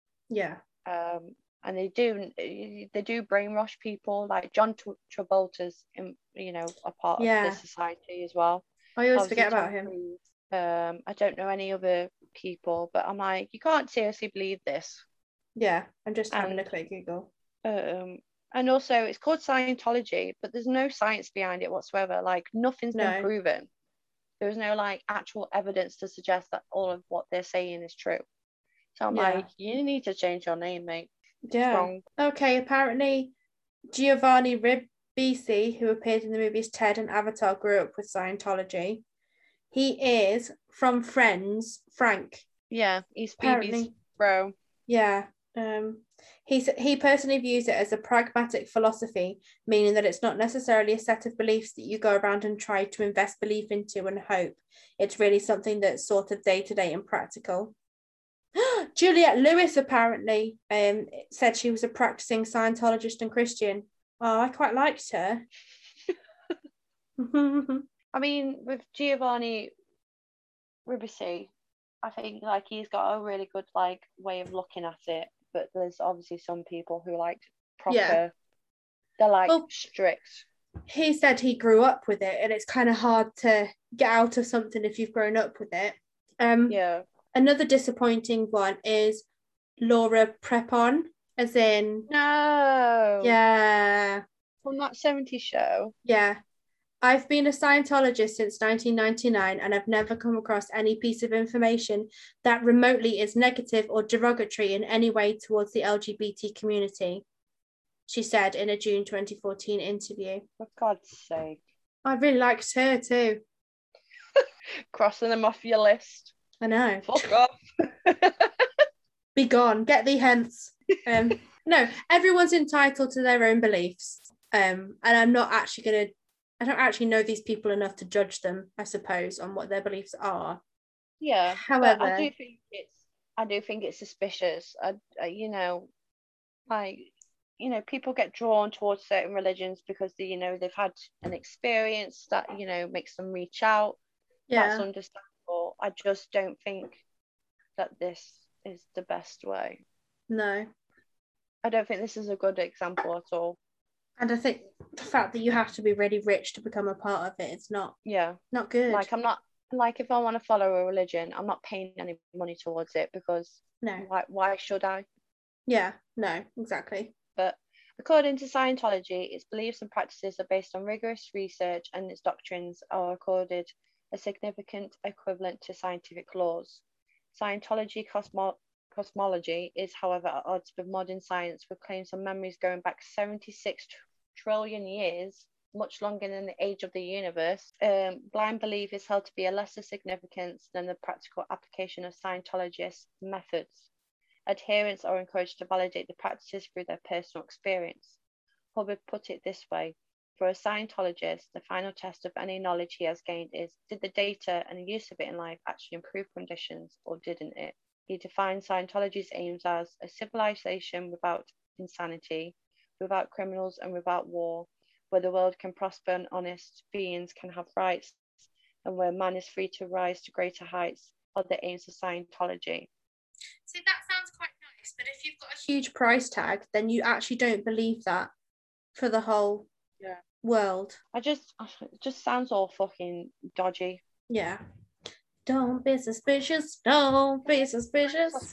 And they do brainwash people. Like John Travolta's a part of this society as well. I always forget about him. I don't know any other people, but I'm like, you can't seriously believe this. Yeah, I'm just having a quick Google. And also it's called Scientology, but there's no science behind it whatsoever. Like nothing's been proven. There's no like actual evidence to suggest that all of what they're saying is true. So I'm like, you need to change your name, mate. Yeah. Okay, apparently Giovanni Ribisi, who appeared in the movies Ted and Avatar, grew up with Scientology. He is from Friends, Frank. Yeah, he's Phoebe's bro. Yeah. He personally views it as a pragmatic philosophy, meaning that it's not necessarily a set of beliefs that you go around and try to invest belief into and hope. It's really something that's sort of day-to-day and practical. Juliette Lewis apparently said she was a practicing Scientologist and Christian. Oh, I quite liked her. I mean, with Giovanni Ribisi, I think like he's got a really good like way of looking at it, but there's obviously some people who like proper, they're like strict. He said he grew up with it, and it's kind of hard to get out of something if you've grown up with it. Another disappointing one is Laura Prepon, as in no, yeah, from that 70s show. Yeah. I've been a Scientologist since 1999, and I've never come across any piece of information that remotely is negative or derogatory in any way towards the LGBT community, she said in a June 2014 interview. For God's sake. I really liked her too. Crossing them off your list. I know. Fuck off. Be gone. Get thee hence. No, everyone's entitled to their own beliefs. And I don't actually know these people enough to judge them, I suppose, on what their beliefs are. Yeah. However, I do think it's suspicious. People get drawn towards certain religions because they've had an experience that makes them reach out. That's understandable. I just don't think that this is the best way. No, I don't think this is a good example at all. And I think the fact that you have to be really rich to become a part of it, it's not good. Like I'm not, like, if I want to follow a religion, I'm not paying any money towards it, because why should I? Yeah, no, exactly. But according to Scientology, its beliefs and practices are based on rigorous research, and its doctrines are accorded a significant equivalent to scientific laws. Scientology cosmology is, however, at odds with modern science, with claims on memories going back 76 trillion years, much longer than the age of the universe. Blind belief is held to be a lesser significance than the practical application of Scientologist methods. Adherents are encouraged to validate the practices through their personal experience. Hubbard put it this way: for a Scientologist, the final test of any knowledge he has gained is, did the data and the use of it in life actually improve conditions, or didn't it? He defined Scientology's aims as a civilization without insanity, without criminals and without war, where the world can prosper and honest beings can have rights, and where man is free to rise to greater heights, are the aims of Scientology. See, that sounds quite nice, but if you've got a huge price tag, then you actually don't believe that for the whole world. It just sounds all fucking dodgy. Yeah. Don't be suspicious. Don't be suspicious.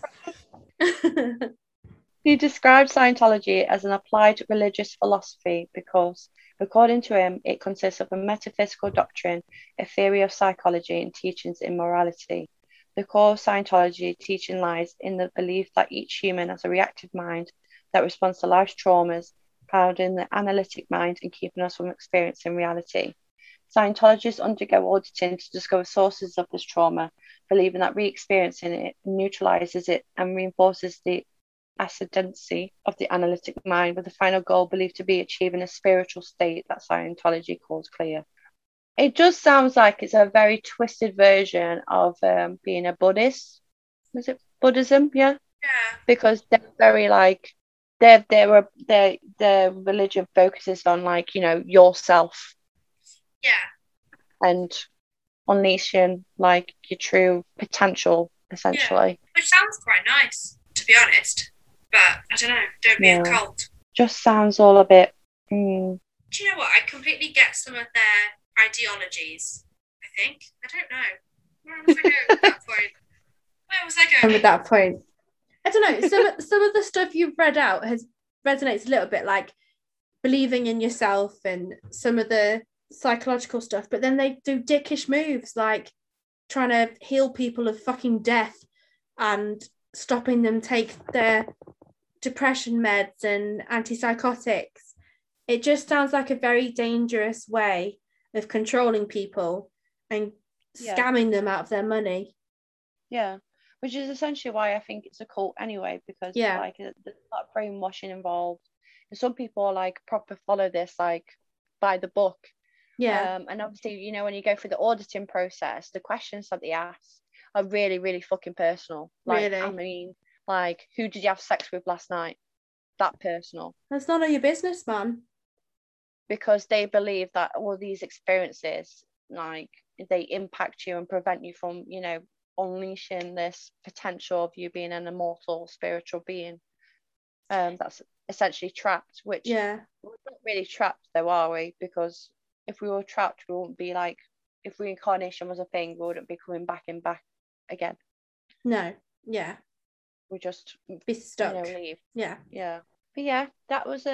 He described Scientology as an applied religious philosophy because, according to him, it consists of a metaphysical doctrine, a theory of psychology, and teachings in morality. The core of Scientology teaching lies in the belief that each human has a reactive mind that responds to life's traumas, clouding the analytic mind and keeping us from experiencing reality. Scientologists undergo auditing to discover sources of this trauma, believing that re-experiencing it neutralizes it and reinforces the ascendancy of the analytic mind, with the final goal believed to be achieving a spiritual state that Scientology calls clear. It just sounds like it's a very twisted version of being a Buddhist. Was it Buddhism? Yeah, Yeah. because they're very like their religion focuses on like, you know, yourself Yeah. and unleashing like your true potential, Yeah. essentially. Which sounds quite nice, to be honest. But I don't know. Don't be a Yeah. cult. Just sounds all a bit. Do you know what? I completely get some of their ideologies, I think. I don't know. Where was I going with that point? Where was I going with that point? I don't know. Some of the stuff you've read out resonates a little bit, like believing in yourself and some of the psychological stuff, but then they do dickish moves like trying to heal people of fucking death and stopping them take their depression meds and antipsychotics. It just sounds like a very dangerous way of controlling people and scamming them out of their money. Yeah, which is essentially why I think it's a cult anyway, because like there's a lot of brainwashing involved. And some people like proper follow this like by the book. Yeah. And obviously, you know, when you go through the auditing process, the questions that they ask are really, really fucking personal. Like, Really? I mean, like, who did you have sex with last night? That personal. That's none of your business, man. Because they believe that all these experiences, like, they impact you and prevent you from, you know, unleashing this potential of you being an immortal spiritual being. That's essentially trapped, which we're not really trapped though, are we? Because if we were trapped, we wouldn't be like, if reincarnation was a thing, we wouldn't be coming back and back again. No. Yeah. We just be stuck. You know, leave. Yeah. But yeah, that was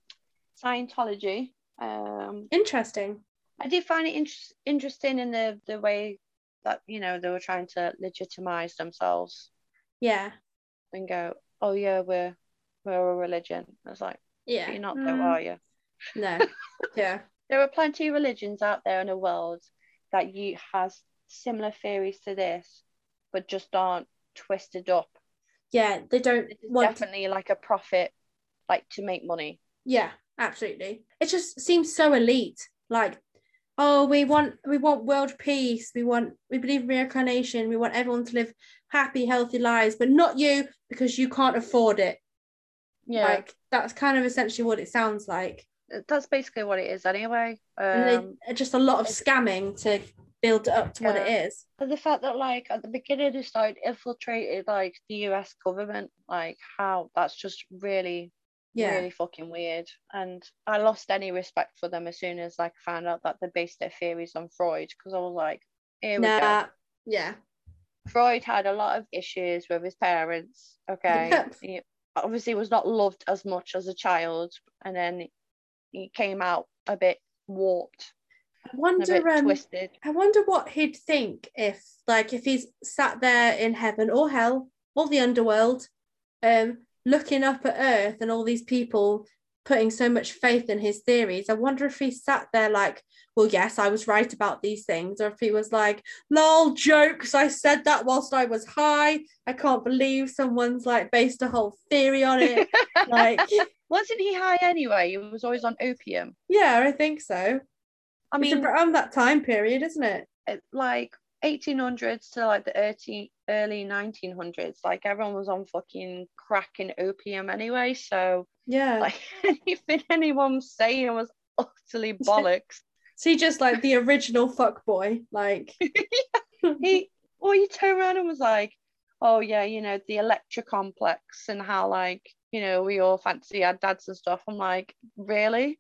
Scientology. Interesting. I did find it interesting in the way that, you know, they were trying to legitimize themselves. Yeah. And go, oh yeah, we're a religion. I was like, yeah, but you're not though, are you? No. Yeah. There are plenty of religions out there in the world that has similar theories to this, but just aren't twisted up. Yeah, they don't want definitely like a profit, like to make money. Yeah, absolutely. It just seems so elite. Like, oh, we want world peace. We believe in reincarnation. We want everyone to live happy, healthy lives, but not you because you can't afford it. Yeah. Like, that's kind of essentially what it sounds like. That's basically what it is anyway. Just a lot of scamming to build it up to what it is. And the fact that like at the beginning they started infiltrated like the US government, like how that's just really really fucking weird. And I lost any respect for them as soon as like I found out that they based their theories on Freud, because I was like, here we go. Yeah. Freud had a lot of issues with his parents. Okay. Yep. He obviously was not loved as much as a child, and then he came out a bit warped. I wonder what he'd think if he's sat there in heaven or hell or the underworld, looking up at Earth and all these people putting so much faith in his theories. I wonder if he sat there like, well, yes, I was right about these things, or if he was like, lol, jokes, I said that whilst I was high. I can't believe someone's like based a whole theory on it. Like, wasn't he high anyway? He was always on opium. Yeah, I think so. I mean, it's around that time period, isn't it? Like 1800s to like the early 1900s. Like everyone was on fucking crack and opium anyway. So yeah, like anything anyone was saying was utterly bollocks. So he just like the original fuck boy, like he turn around and was like, oh yeah, you know, the Electra complex and how like, we all fancy our dads and stuff. I'm like, really?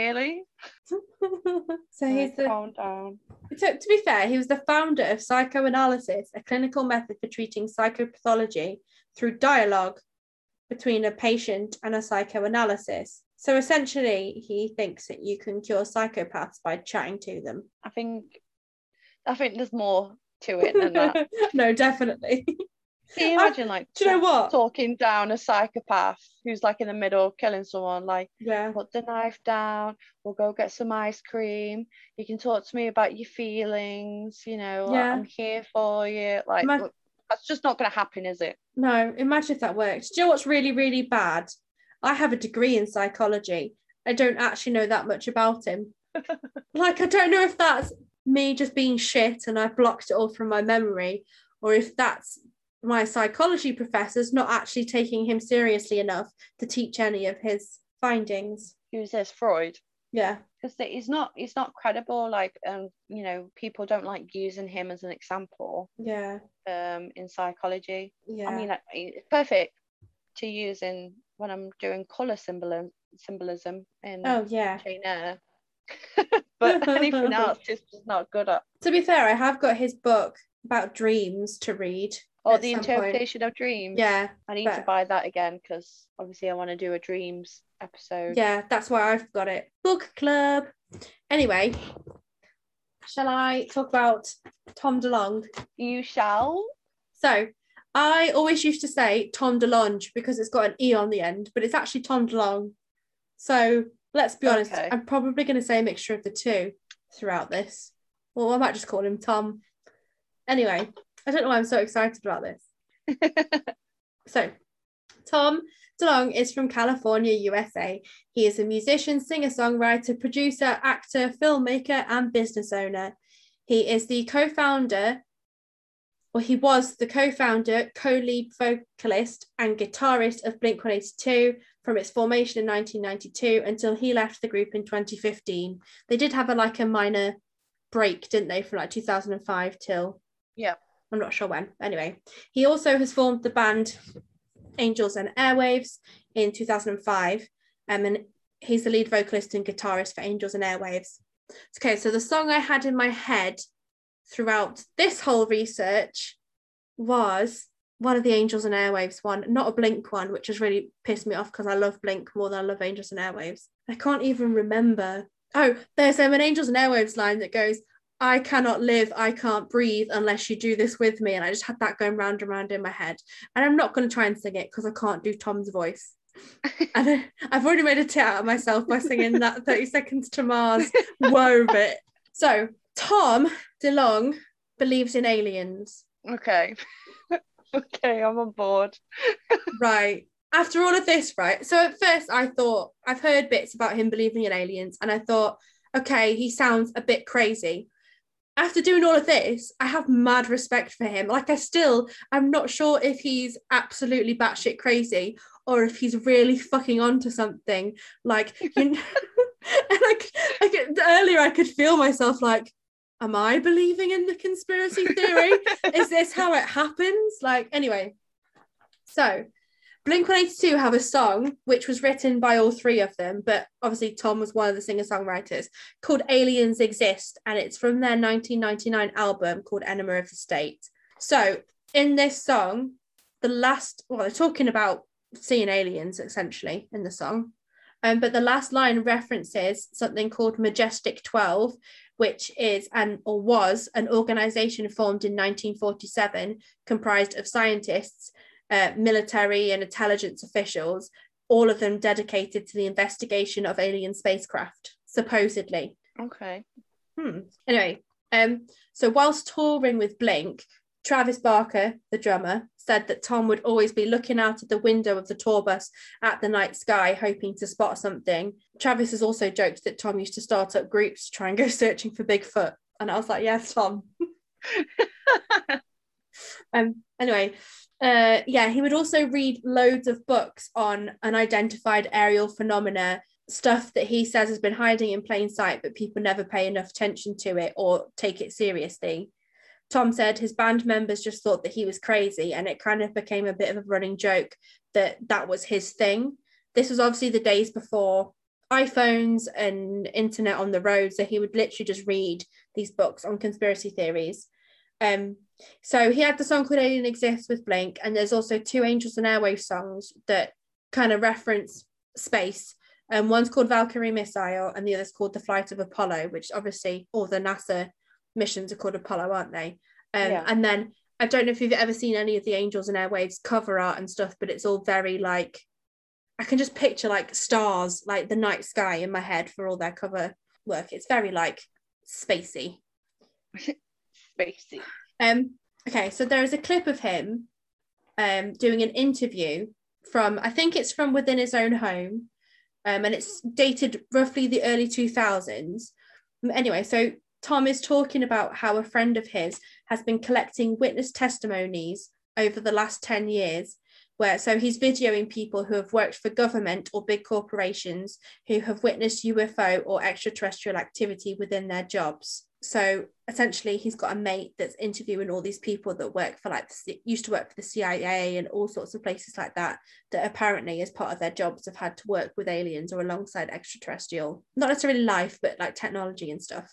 So he's calm down. To be fair, he was the founder of psychoanalysis, a clinical method for treating psychopathology through dialogue between a patient and a psychoanalysis. So essentially, he thinks that you can cure psychopaths by chatting to them. I think there's more to it than that. No, definitely. Can you imagine, do you know what? Talking down a psychopath who's like in the middle of killing someone, like, yeah, put the knife down, we'll go get some ice cream, you can talk to me about your feelings, I'm here for you. Like, that's just not going to happen, is it? No, imagine if that worked. Do you know what's really, really bad? I have a degree in psychology. I don't actually know that much about him. Like, I don't know if that's me just being shit and I've blocked it all from my memory, or if that's my psychology professor's not actually taking him seriously enough to teach any of his findings. Who's this, Freud? Yeah, because he's not credible. Like, people don't like using him as an example. Yeah. In psychology. Yeah. I mean, it's perfect to use when I'm doing colour symbolism in Jane Eyre. But anything else is just not good at. To be fair, I have got his book about dreams to read. Oh, The Interpretation of Dreams. Yeah. I need to buy that again because obviously I want to do a dreams episode. Yeah, that's why I've got it. Book club. Anyway, shall I talk about Tom DeLonge? You shall. So, I always used to say Tom DeLonge because it's got an E on the end, but it's actually Tom DeLonge. So, let's be honest, I'm probably going to say a mixture of the two throughout this. Well, I might just call him Tom. Anyway, I don't know why I'm so excited about this. So, Tom DeLonge is from California, USA. He is a musician, singer-songwriter, producer, actor, filmmaker, and business owner. He is the co-founder, or he was the co-founder, co-lead vocalist, and guitarist of Blink-182 from its formation in 1992 until he left the group in 2015. They did have a minor break, didn't they, from 2005 till... Yeah. I'm not sure when. Anyway, he also has formed the band Angels and Airwaves in 2005, and he's the lead vocalist and guitarist for Angels and Airwaves. Okay, so the song I had in my head throughout this whole research was one of the Angels and Airwaves one, not a Blink one, which has really pissed me off because I love Blink more than I love Angels and Airwaves. I can't even remember. Oh, there's an Angels and Airwaves line that goes, I cannot live, I can't breathe unless you do this with me. And I just had that going round and round in my head. And I'm not going to try and sing it because I can't do Tom's voice. And I've already made a tit out of myself by singing that 30 Seconds to Mars whoa bit. So Tom DeLonge believes in aliens. Okay. Okay, I'm on board. Right. After all of this, right? So at first I thought, I've heard bits about him believing in aliens, and I thought, okay, he sounds a bit crazy. After doing all of this, I have mad respect for him. I'm not sure if he's absolutely batshit crazy or if he's really fucking onto something. And earlier I could feel myself like, am I believing in the conspiracy theory? Is this how it happens? Anyway. So Blink-182 have a song which was written by all three of them, but obviously Tom was one of the singer-songwriters, called Aliens Exist, and it's from their 1999 album called Enema of the State. So in this song, they're talking about seeing aliens essentially in the song, but the last line references something called Majestic 12, which was an organization formed in 1947 comprised of scientists, military and intelligence officials, all of them dedicated to the investigation of alien spacecraft, supposedly. Okay. Anyway, so whilst touring with Blink, Travis Barker, the drummer, said that Tom would always be looking out of the window of the tour bus at the night sky, hoping to spot something. Travis has also joked that Tom used to start up groups to try and go searching for Bigfoot. And I was like, yes, Tom. Anyway, he would also read loads of books on unidentified aerial phenomena, stuff that he says has been hiding in plain sight, but people never pay enough attention to it or take it seriously. Tom said his band members just thought that he was crazy, and it kind of became a bit of a running joke that was his thing. This was obviously the days before iPhones and internet on the road, so he would literally just read these books on conspiracy theories. So he had the song called Alien Exists with Blink, and there's also 2 Angels and Airwaves songs that kind of reference space. One's called Valkyrie Missile and the other's called The Flight of Apollo, which obviously all the NASA missions are called Apollo, aren't they? And then I don't know if you've ever seen any of the Angels and Airwaves cover art and stuff, but it's all very like, I can just picture like stars, like the night sky in my head for all their cover work. It's very like spacey. Spacey. Okay, so there is a clip of him doing an interview from, I think it's from within his own home, and it's dated roughly the early 2000s. Anyway, so Tom is talking about how a friend of his has been collecting witness testimonies over the last 10 years, so he's videoing people who have worked for government or big corporations who have witnessed UFO or extraterrestrial activity within their jobs. So essentially he's got a mate that's interviewing all these people that work for used to work for the CIA and all sorts of places like that apparently as part of their jobs have had to work with aliens or alongside extraterrestrial, not necessarily life, but like technology and stuff.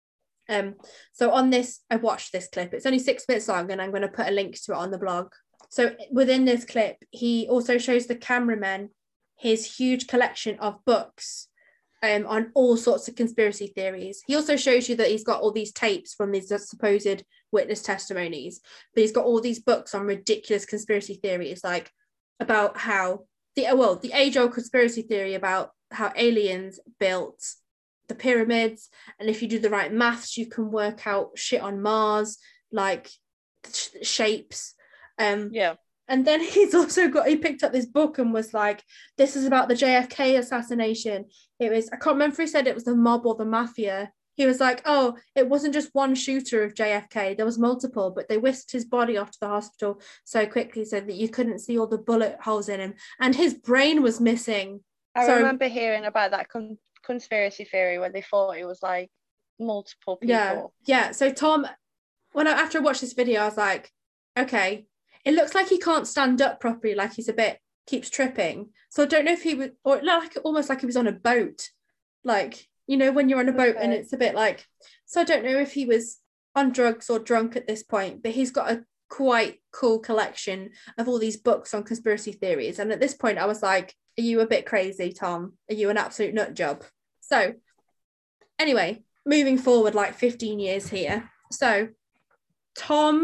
So on this, I watched this clip. It's only 6 minutes long, and I'm going to put a link to it on the blog. So within this clip, he also shows the cameraman his huge collection of books on all sorts of conspiracy theories. He also shows you that he's got all these tapes from these supposed witness testimonies, but he's got all these books on ridiculous conspiracy theories, like about how the age-old conspiracy theory about how aliens built the pyramids, and if you do the right maths, you can work out shit on Mars, like shapes. And then he picked up this book and was like, this is about the JFK assassination. It was, I can't remember if he said it was the mob or the mafia. He was like, oh, it wasn't just one shooter of JFK, there was multiple, but they whisked his body off to the hospital so quickly so that you couldn't see all the bullet holes in him, and his brain was missing. I remember hearing about that conspiracy theory where they thought it was like multiple people. Yeah. So Tom, after I watched this video, I was like, okay, it looks like he can't stand up properly, like he's keeps tripping. So I don't know if he was, or like almost like he was on a boat, like, you know, when you're on a boat and it's a bit like, so I don't know if he was on drugs or drunk at this point, but he's got a quite cool collection of all these books on conspiracy theories. And at this point I was like, are you a bit crazy, Tom? Are you an absolute nut job? So anyway, moving forward like 15 years here. So Tom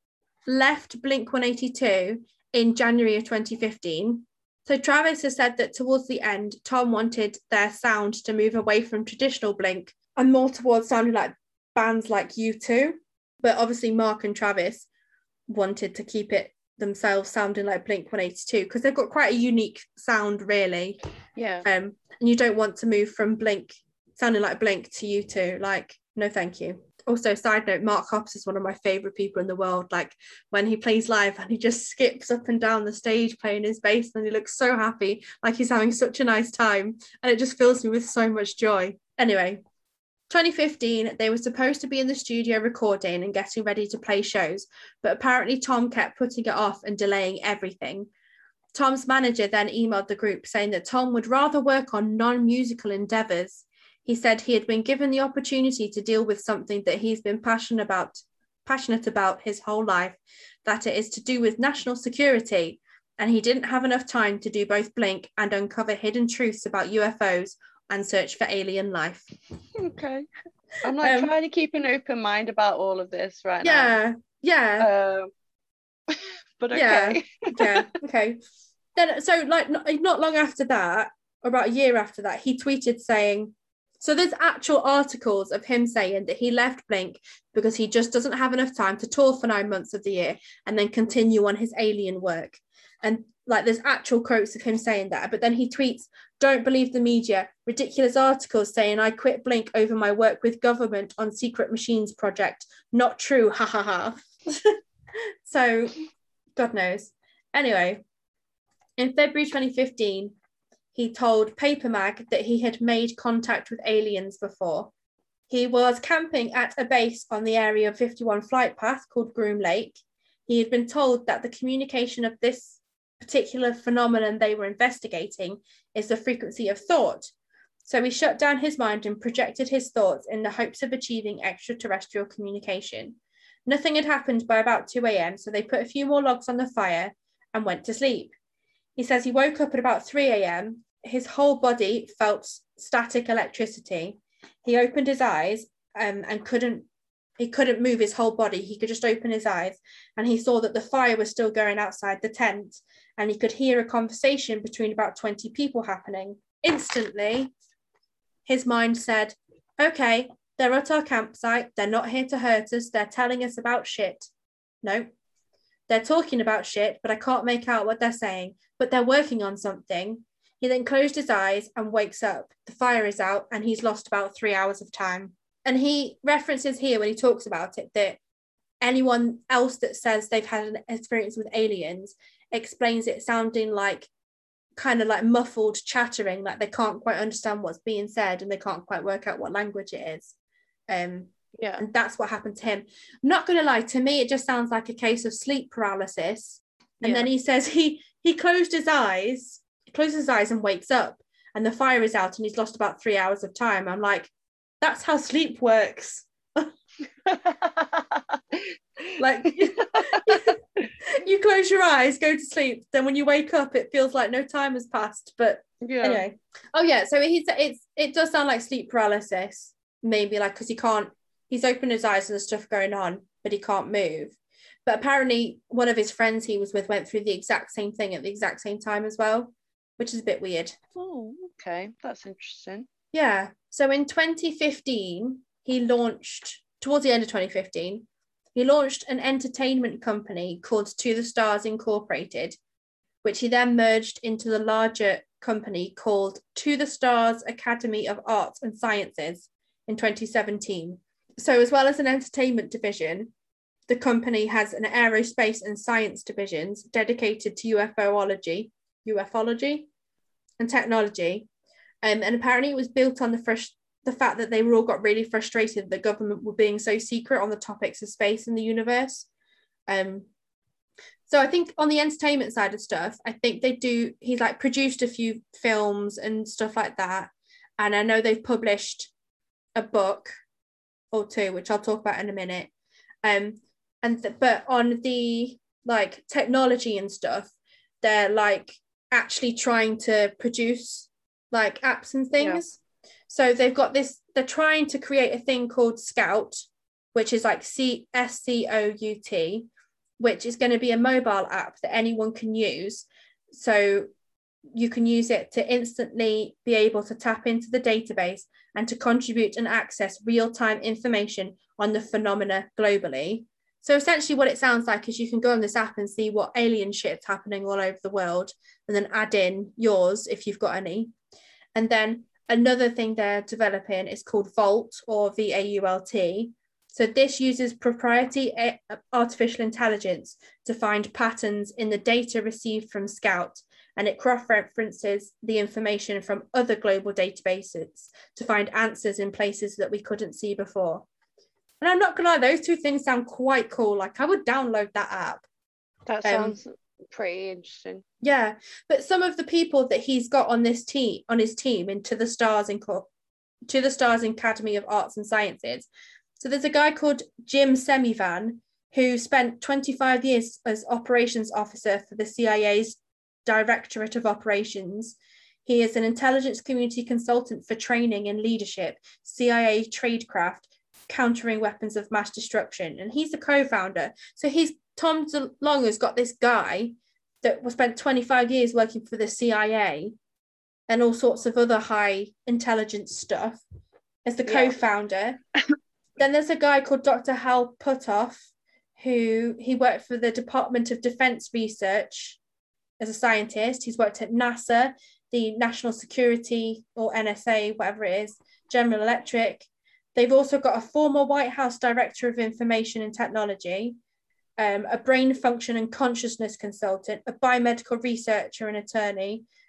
left Blink-182 in January of 2015. So Travis has said that towards the end, Tom wanted their sound to move away from traditional Blink and more towards sounding like bands like U2. But obviously Mark and Travis wanted to keep it themselves sounding like Blink-182 because they've got quite a unique sound, really. Yeah. And you don't want to move from Blink sounding like Blink to U2. Like, no thank you. Also, side note, Mark Hoppus is one of my favourite people in the world. Like when he plays live and he just skips up and down the stage playing his bass and he looks so happy, like he's having such a nice time, and it just fills me with so much joy. Anyway, 2015, they were supposed to be in the studio recording and getting ready to play shows, but apparently Tom kept putting it off and delaying everything. Tom's manager then emailed the group saying that Tom would rather work on non-musical endeavours. He said he had been given the opportunity to deal with something that he's been passionate about his whole life, that it is to do with national security, and he didn't have enough time to do both Blink and uncover hidden truths about UFOs and search for alien life. Okay. I'm like trying to keep an open mind about all of this right now. Yeah. But okay. Yeah. Okay. Then, so like not long after that, or about a year after that, he tweeted saying, so there's actual articles of him saying that he left Blink because he just doesn't have enough time to tour for 9 months of the year and then continue on his alien work. And like there's actual quotes of him saying that, but then he tweets, don't believe the media, ridiculous articles saying I quit Blink over my work with government on Secret Machines project. Not true, ha ha ha. So God knows. Anyway, in February 2015, he told Paper Mag that he had made contact with aliens before. He was camping at a base on the Area 51 flight path called Groom Lake. He had been told that the communication of this particular phenomenon they were investigating is the frequency of thought. So he shut down his mind and projected his thoughts in the hopes of achieving extraterrestrial communication. Nothing had happened by about 2 a.m, so they put a few more logs on the fire and went to sleep. He says he woke up at about 3 a.m. His whole body felt static electricity. He opened his eyes and he couldn't move his whole body. He could just open his eyes, and he saw that the fire was still going outside the tent, and he could hear a conversation between about 20 people happening. Instantly, his mind said, okay, they're at our campsite. They're not here to hurt us. They're telling us about shit. No, they're talking about shit, but I can't make out what they're saying, but they're working on something. He then closed his eyes and wakes up. The fire is out and he's lost about 3 hours of time. And he references here when he talks about it that anyone else that says they've had an experience with aliens explains it sounding like kind of like muffled chattering, like they can't quite understand what's being said and they can't quite work out what language it is. And that's what happened to him. I'm not going to lie, to me, it just sounds like a case of sleep paralysis. And then he says he closed his eyes and wakes up and the fire is out and he's lost about 3 hours of time. I'm like, that's how sleep works. Like you close your eyes, go to sleep, then when you wake up it feels like no time has passed. But anyway, so it does sound like sleep paralysis, maybe, like, because he's opened his eyes and there's stuff going on but he can't move. But apparently one of his friends he was with went through the exact same thing at the exact same time as well, which is a bit weird. Oh, okay, that's interesting. Yeah, so in 2015 towards the end of 2015 he launched an entertainment company called To the Stars Incorporated, which he then merged into the larger company called To the Stars Academy of Arts and Sciences in 2017. So as well as an entertainment division, the company has an aerospace and science divisions dedicated to ufology and technology. And apparently it was built on the fact that they were all got really frustrated that government were being so secret on the topics of space and the universe. So I think on the entertainment side of stuff, I think he's like produced a few films and stuff like that. And I know they've published a book or two, which I'll talk about in a minute. But on the like technology and stuff, they're like actually trying to produce like apps and things. So they've got they're trying to create a thing called Scout, which is like SCOUT, which is going to be a mobile app that anyone can use. So you can use it to instantly be able to tap into the database and to contribute and access real-time information on the phenomena globally. So essentially what it sounds like is you can go on this app and see what alien shit's happening all over the world and then add in yours if you've got any. And then another thing they're developing is called Vault, or VAULT. So this uses proprietary artificial intelligence to find patterns in the data received from Scout, and it cross-references the information from other global databases to find answers in places that we couldn't see before. And I'm not gonna lie, those two things sound quite cool. Like I would download that app. That sounds pretty interesting. Yeah, but some of the people that he's got on his team in To the Stars Academy of Arts and Sciences. So there's a guy called Jim Semivan who spent 25 years as operations officer for the CIA's Directorate of Operations. He is an intelligence community consultant for training and leadership, CIA tradecraft, countering weapons of mass destruction, and he's the co-founder. So Tom DeLonge has got this guy that was spent 25 years working for the CIA and all sorts of other high intelligence stuff as the co-founder. Then there's a guy called Dr. Hal Puthoff, who he worked for the Department of Defense Research as a scientist. He's worked at NASA, the National Security, or NSA, whatever it is, General Electric. They've also got a former White House Director of Information and Technology, a brain function and consciousness consultant, a biomedical researcher and attorney,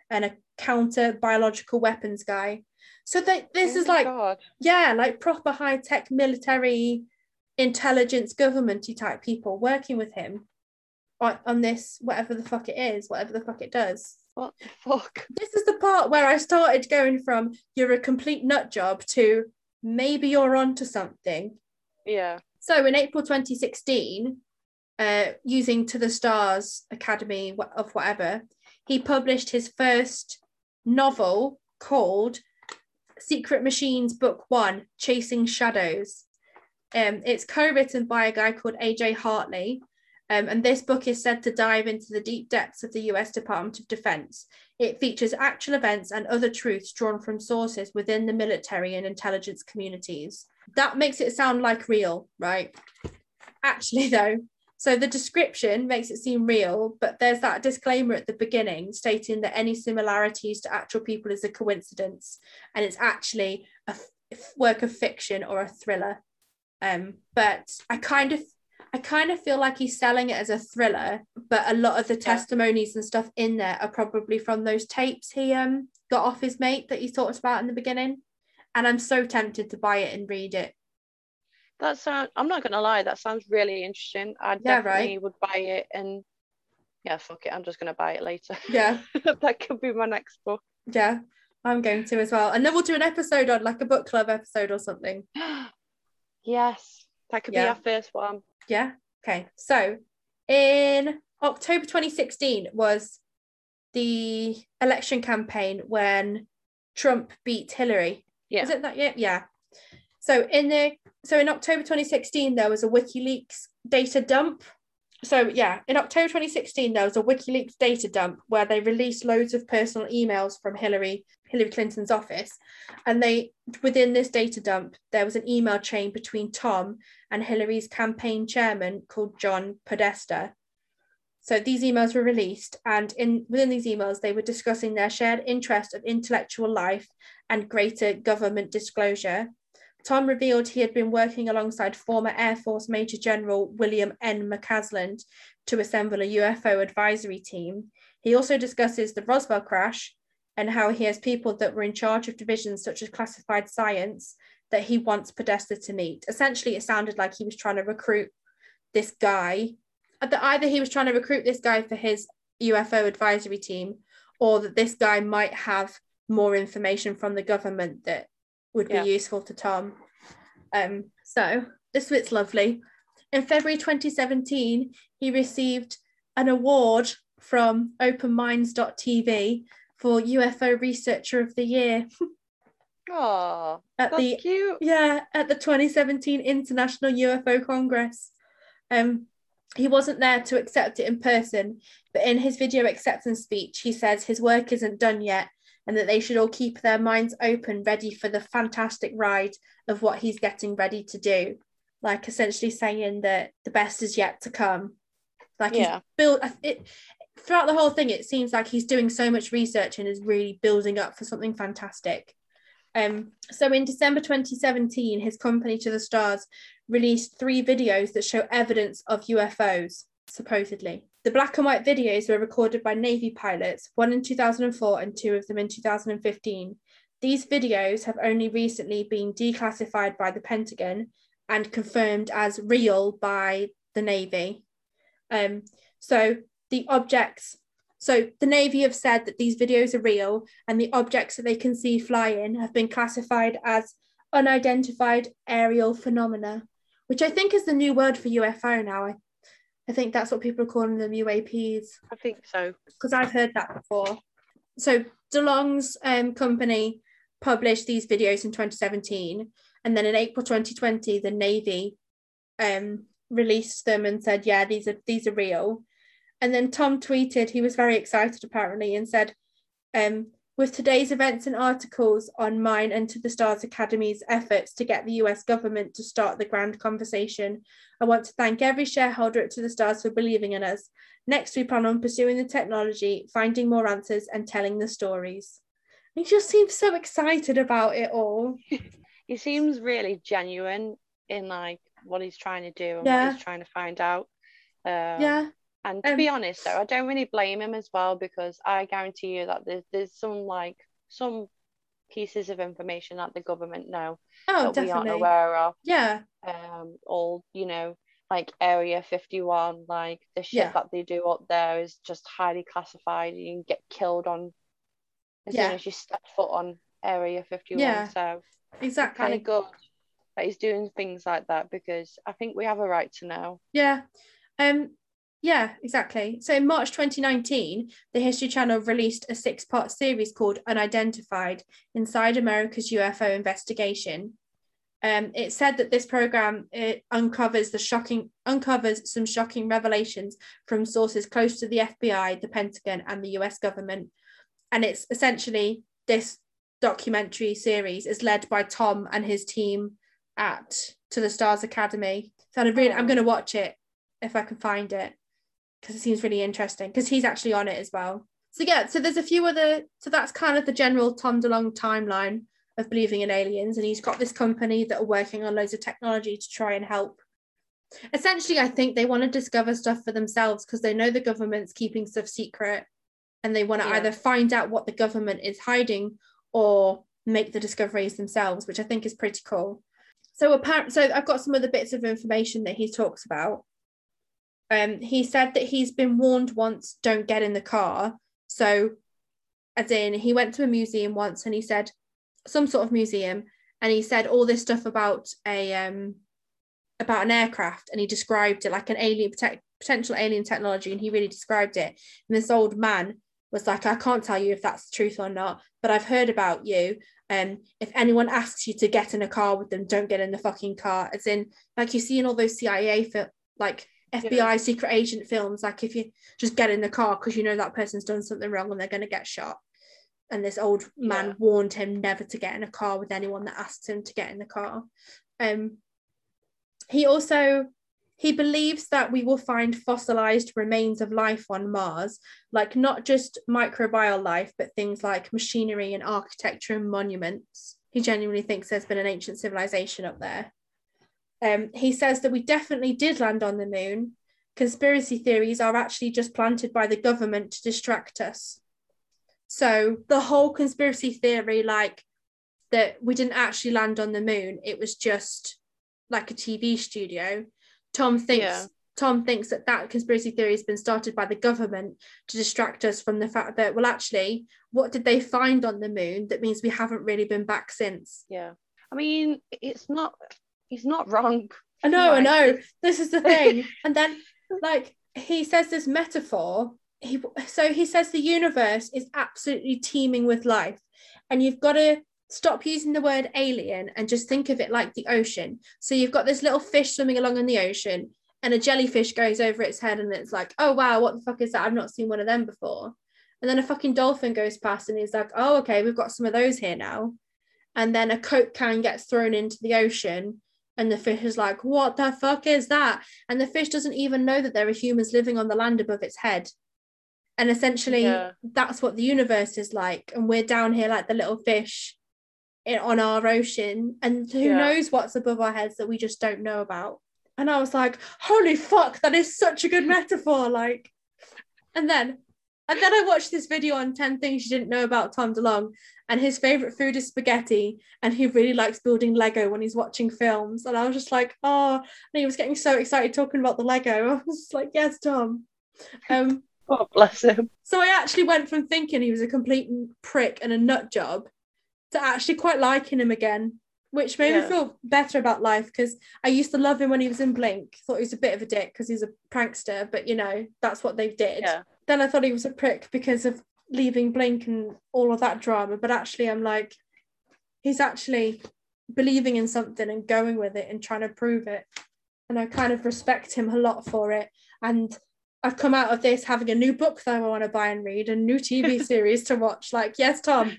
and a counter biological weapons guy. So this is like, God. yeah, like proper high-tech military intelligence government-y type people working with him on this, whatever the fuck it is, whatever the fuck it does. What the fuck? This is the part where I started going from you're a complete nut job to maybe you're onto something. Yeah. So in April 2016, using To the Stars Academy of whatever, he published his first novel called Secret Machines Book 1, Chasing Shadows. It's co-written by a guy called AJ Hartley, and this book is said to dive into the deep depths of the US Department of Defense. It features actual events and other truths drawn from sources within the military and intelligence communities. That makes it sound like real, right? Actually, though, so the description makes it seem real, but there's that disclaimer at the beginning stating that any similarities to actual people is a coincidence, and it's actually a work of fiction or a thriller. But I kind of feel like he's selling it as a thriller, but a lot of the testimonies and stuff in there are probably from those tapes he got off his mate that he talked about in the beginning. And I'm so tempted to buy it and read it. I'm not gonna lie, that sounds really interesting. I definitely would buy it, and yeah, fuck it, I'm just gonna buy it later. Yeah. That could be my next book. Yeah, I'm going to as well. And then we'll do an episode on like a book club episode or something. Yes, that could be our first one. Yeah. Okay. So in October 2016 was the election campaign when Trump beat Hillary. Yeah. Is it that year? Yeah. So in October 2016, there was a WikiLeaks data dump. So yeah, in October 2016, there was a WikiLeaks data dump where they released loads of personal emails from Hillary Clinton's office. And within this data dump, there was an email chain between Tom and Hillary's campaign chairman called John Podesta. So these emails were released, and within these emails, they were discussing their shared interest of intellectual life and greater government disclosure. Tom revealed he had been working alongside former Air Force Major General William N. McCasland to assemble a UFO advisory team. He also discusses the Roswell crash and how he has people that were in charge of divisions such as classified science that he wants Podesta to meet. Essentially, it sounded like he was trying to recruit this guy. Either he was trying to recruit this guy for his UFO advisory team, or that this guy might have more information from the government that would be useful to Tom. So this bit's lovely. In February 2017, he received an award from OpenMinds.tv for UFO Researcher of the Year. Oh, that's cute. Yeah, at the 2017 International UFO Congress. He wasn't there to accept it in person, but in his video acceptance speech, he says his work isn't done yet and that they should all keep their minds open, ready for the fantastic ride of what he's getting ready to do. Like essentially saying that the best is yet to come. Like he's built it throughout the whole thing. It seems like he's doing so much research and is really building up for something fantastic. So in December 2017, his company To the Stars released 3 videos that show evidence of UFOs, supposedly. The black and white videos were recorded by Navy pilots, one in 2004 and 2 of them in 2015. These videos have only recently been declassified by the Pentagon and confirmed as real by the Navy. So the Navy have said that these videos are real, and the objects that they can see flying have been classified as unidentified aerial phenomena, which I think is the new word for UFO now. I think that's what people are calling them, UAPs. I think so. Because I've heard that before. So DeLong's company published these videos in 2017, and then in April 2020, the Navy released them and said, yeah, these are real. And then Tom tweeted, he was very excited apparently, and said, with today's events and articles on mine and To the Stars Academy's efforts to get the US government to start the grand conversation, I want to thank every shareholder at To the Stars for believing in us. Next, we plan on pursuing the technology, finding more answers and telling the stories. He just seems so excited about it all. He seems really genuine in like what he's trying to do and what he's trying to find out. And to be honest, though, I don't really blame him as well, because I guarantee you that there's some pieces of information that the government know that we aren't definitely. aware of. Yeah. All, like Area 51, like the shit that they do up there is just highly classified. You can get killed on as soon as you step foot on Area 51. Yeah. So exactly. it's kind of good that he's doing things like that, because I think we have a right to know. Yeah. Yeah, exactly. So in March 2019, the History Channel released a 6-part series called Unidentified: Inside America's UFO Investigation. It said that this program uncovers some shocking revelations from sources close to the FBI, the Pentagon, and the US government. And it's essentially, this documentary series is led by Tom and his team at To the Stars Academy. So I'm going to watch it if I can find it, because it seems really interesting, because he's actually on it as well. So yeah, so there's a few other, so that's kind of the general Tom DeLonge timeline of believing in aliens, and he's got this company that are working on loads of technology to try and help. Essentially, I think they want to discover stuff for themselves, because they know the government's keeping stuff secret, and they want to either find out what the government is hiding or make the discoveries themselves, which I think is pretty cool. So I've got some other bits of information that he talks about. He said that he's been warned once, don't get in the car. So, as in, he went to a museum once, and he said, some sort of museum, and he said all this stuff about an aircraft, and he described it like an alien potential alien technology, and he really described it. And this old man was like, I can't tell you if that's the truth or not, but I've heard about you. If anyone asks you to get in a car with them, don't get in the fucking car. As in, like you see in all those CIA like FBI secret agent films, like if you just get in the car because you know that person's done something wrong and they're going to get shot. And this old man warned him never to get in a car with anyone that asked him to get in the car. He believes that we will find fossilized remains of life on Mars, like not just microbial life, but things like machinery and architecture and monuments. He genuinely thinks there's been an ancient civilization up there. He says that we definitely did land on the moon. Conspiracy theories are actually just planted by the government to distract us. So the whole conspiracy theory, like that we didn't actually land on the moon, it was just like a TV studio. Tom thinks that conspiracy theory has been started by the government to distract us from the fact that, well, actually, what did they find on the moon that means we haven't really been back since? Yeah. I mean, he's not wrong. I know. This is the thing. And then, like, he says this metaphor. He says the universe is absolutely teeming with life, and you've got to stop using the word alien and just think of it like the ocean. So you've got this little fish swimming along in the ocean, and a jellyfish goes over its head, and it's like, oh wow, what the fuck is that? I've not seen one of them before. And then a fucking dolphin goes past, and he's like, oh, okay, we've got some of those here now. And then a Coke can gets thrown into the ocean, and the fish is like, what the fuck is that? And the fish doesn't even know that there are humans living on the land above its head. And essentially, that's what the universe is like. And we're down here like the little fish on our ocean. And who knows what's above our heads that we just don't know about. And I was like, holy fuck, that is such a good metaphor. Like, and then I watched this video on 10 things you didn't know about Tom DeLonge, and his favorite food is spaghetti, and he really likes building Lego when he's watching films. And I was just like, oh, and he was getting so excited talking about the Lego. I was just like, yes, Tom. Oh, bless him. So I actually went from thinking he was a complete prick and a nut job to actually quite liking him again, which made me feel better about life, because I used to love him when he was in Blink. Thought he was a bit of a dick because he's a prankster, but you know, that's what they did. Yeah. Then I thought he was a prick because of leaving Blink and all of that drama, but actually I'm like, he's actually believing in something and going with it and trying to prove it. And I kind of respect him a lot for it. And I've come out of this having a new book that I want to buy and read, a new TV series to watch. Like, yes, Tom.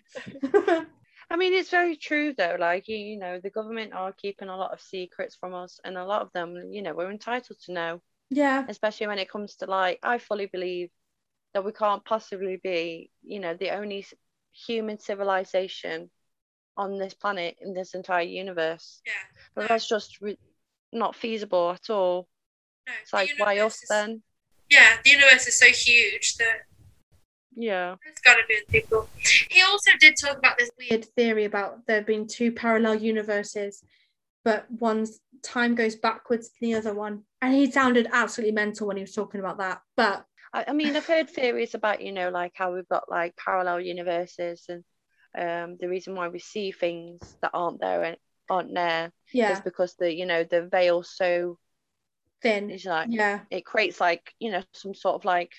I mean, it's very true though. Like, you know, the government are keeping a lot of secrets from us, and a lot of them, you know, we're entitled to know. Yeah. Especially when it comes to, like, I fully believe that we can't possibly be, you know, the only human civilization on this planet in this entire universe. Yeah. But that's just not feasible at all. No, it's like, why us then? yeah, the universe is so huge that it's got to be with people. He also did talk about this weird theory about there being two parallel universes, but one's time goes backwards to the other one. And he sounded absolutely mental when he was talking about that. But I mean, I've heard theories about, you know, like how we've got like parallel universes, and the reason why we see things that aren't there and aren't there is because the veil's so thin. It's like it creates like, you know, some sort of like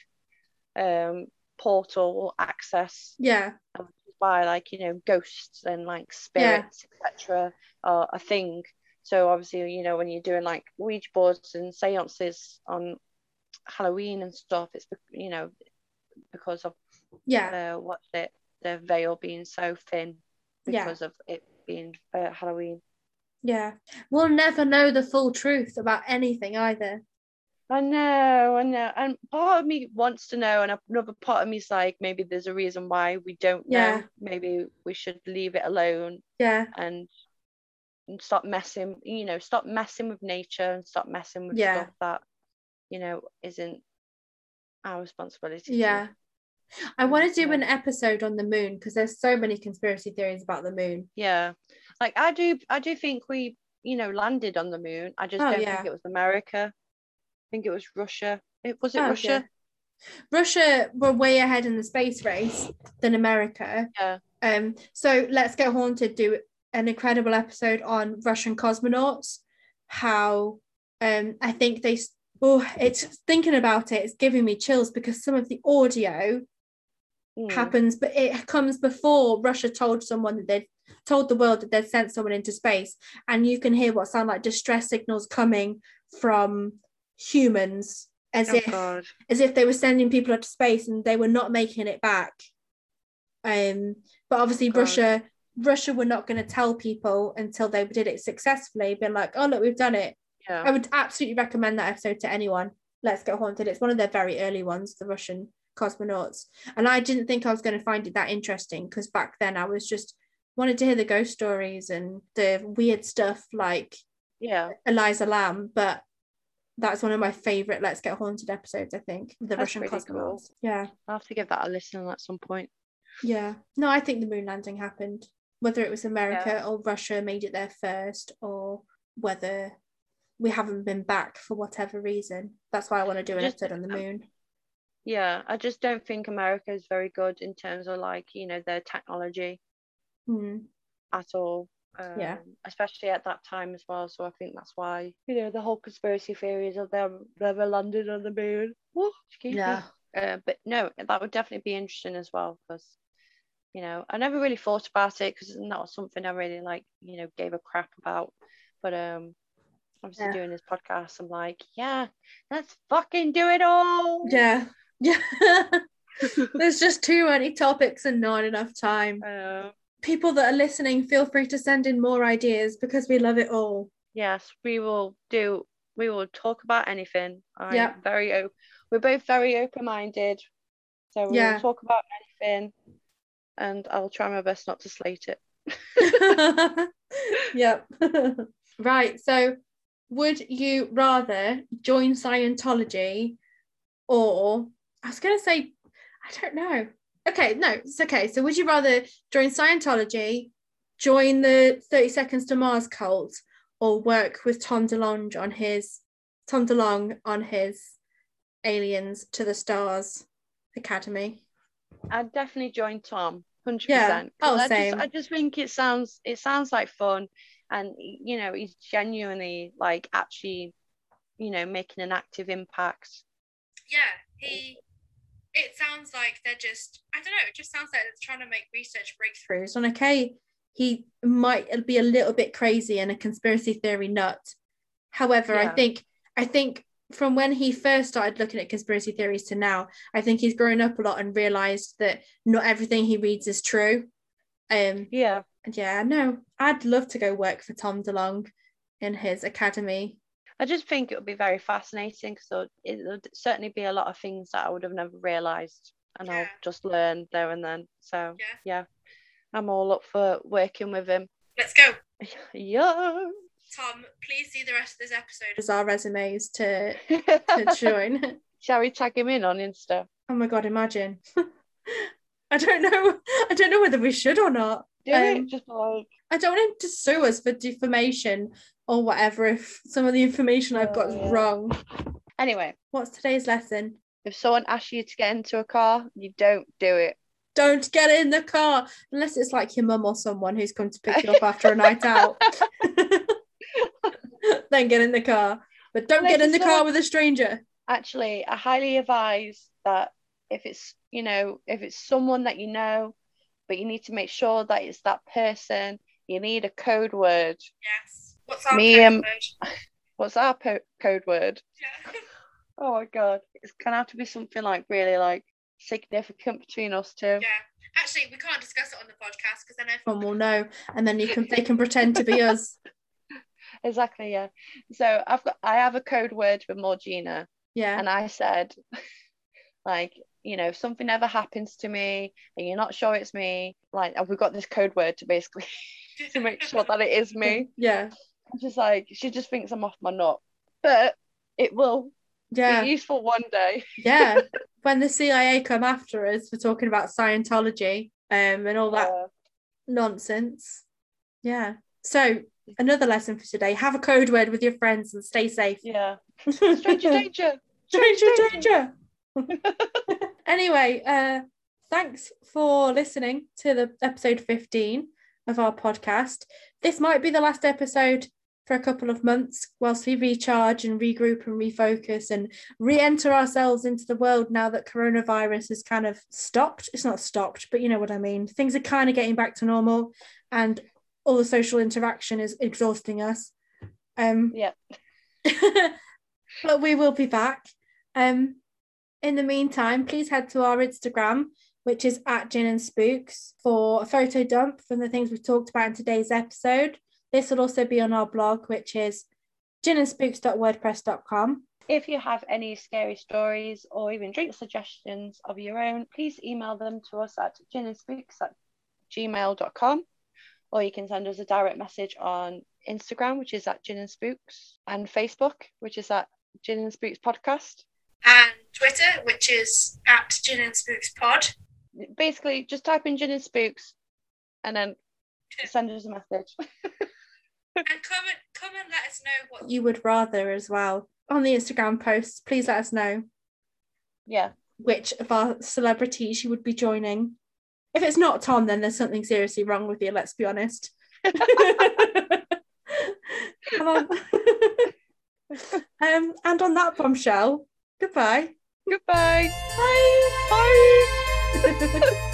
portal or access. Yeah. By like, you know, ghosts and like spirits, etc. are a thing. So obviously, you know, when you're doing like Ouija boards and seances on Halloween and stuff, it's, you know, because of the veil being so thin because of it being Halloween. Yeah, we'll never know the full truth about anything either. I know, and part of me wants to know, and another part of me is like, maybe there's a reason why we don't know. Maybe we should leave it alone. And stop messing with nature, and stop messing with stuff that, you know, isn't our responsibility. I want to do an episode on the moon because there's so many conspiracy theories about the moon. Like I do think we, you know, landed on the moon. I just don't think it was America. I think it was Russia. Was it Russia? Russia were way ahead in the space race than America. So Let's Get Haunted do an incredible episode on Russian cosmonauts. How I think it's thinking about it, it's giving me chills because some of the audio happens, but it comes before Russia told someone that they'd told the world that they'd sent someone into space, and you can hear what sound like distress signals coming from humans as if they were sending people up to space and they were not making it back. But obviously Russia were not going to tell people until they did it successfully, been like, oh look, we've done it. I would absolutely recommend that episode to anyone. Let's Get Haunted. It's one of their very early ones, the Russian cosmonauts, and I didn't think I was going to find it that interesting because back then I was just wanted to hear the ghost stories and the weird stuff like Eliza Lamb, but that's one of my favorite Let's Get Haunted episodes, I think. The that's Russian cosmonauts. Cool. I'll have to give that a listen at some point. No, I think the moon landing happened. Whether it was America or Russia made it there first, or whether we haven't been back for whatever reason. That's why I want to do an episode on the moon. I just don't think America is very good in terms of like, you know, their technology at all. Especially at that time as well. So I think that's why, you know, the whole conspiracy theories of them never landed on the moon. But no, that would definitely be interesting as well, because, you know, I never really thought about it because it's not something I really like, you know, gave a crap about. But obviously doing this podcast, I'm like, let's fucking do it all. There's just too many topics and not enough time. People that are listening, feel free to send in more ideas because we love it all. Yes, we will talk about anything. We're both very open-minded, so we will talk about anything, and I'll try my best not to slate it. Right, so would you rather join Scientology, or I was gonna say, I don't know. Okay, no, it's okay. So would you rather join Scientology, join the 30 Seconds to Mars cult, or work with Tom DeLonge on his Aliens to the Stars Academy? I'd definitely join Tom, 100%. Same. I just think it sounds like fun, and you know, he's genuinely like actually, you know, making an active impact. It sounds like they're just, I don't know, it just sounds like they're trying to make research breakthroughs. And okay, he might be a little bit crazy and a conspiracy theory nut. However, I think from when he first started looking at conspiracy theories to now, I think he's grown up a lot and realised that not everything he reads is true. I'd love to go work for Tom DeLonge in his academy. I just think it would be very fascinating, because it would certainly be a lot of things that I would have never realised, and I'll just learn there and then. So I'm all up for working with him. Let's go. Tom, please see the rest of this episode as our resumes to join. Shall we tag him in on Insta? Oh my God, imagine. I don't know whether we should or not. Do it, just like... I don't want him to sue us for defamation or whatever if some of the information I've got is wrong. Anyway. What's today's lesson? If someone asks you to get into a car, you don't do it. Don't get in the car unless it's like your mum or someone who's come to pick you up after a night out. Then get in the car. But don't get in the car with a stranger. Actually, I highly advise that if it's someone that you know, but you need to make sure that it's that person, you need a code word. Yes. What's our code word? What's our code word? Yeah. Oh my God. It's going to have to be something like really like significant between us two. Yeah. Actually, we can't discuss it on the podcast because then everyone will know, and then they can pretend to be us. Exactly, yeah. So I have a code word with Morgina. Yeah. And I said, like, if something ever happens to me and you're not sure it's me, like, we've got this code word to basically to make sure that it is me. Yeah. I'm just like, she just thinks I'm off my nut, but it will be useful one day. Yeah. When the CIA come after us for talking about Scientology and all that nonsense. Yeah. So another lesson for today: have a code word with your friends and stay safe. Yeah. Stranger danger. Stranger danger. Anyway, thanks for listening to the episode 15 of our podcast. This might be the last episode for a couple of months whilst we recharge and regroup and refocus and re-enter ourselves into the world now that coronavirus is kind of stopped. It's not stopped, but you know what I mean. Things are kind of getting back to normal and all the social interaction is exhausting us. Yeah. But we will be back. In the meantime, please head to our Instagram, which is @GinandSpooks, for a photo dump from the things we've talked about in today's episode. This will also be on our blog, which is ginandspooks.wordpress.com. If you have any scary stories or even drink suggestions of your own, please email them to us at ginandspooks@gmail.com, or you can send us a direct message on Instagram, which is @GinandSpooks, and Facebook, which is @GinandSpooks Podcast. And Twitter, which is @GinandSpooksPod. Basically, just type in Gin and Spooks and then send us a message. And come and let us know what you would rather as well. On the Instagram posts, please let us know. Yeah. Which of our celebrities you would be joining. If it's not Tom, then there's something seriously wrong with you, let's be honest. And on that bombshell, goodbye. Goodbye. Bye. Bye.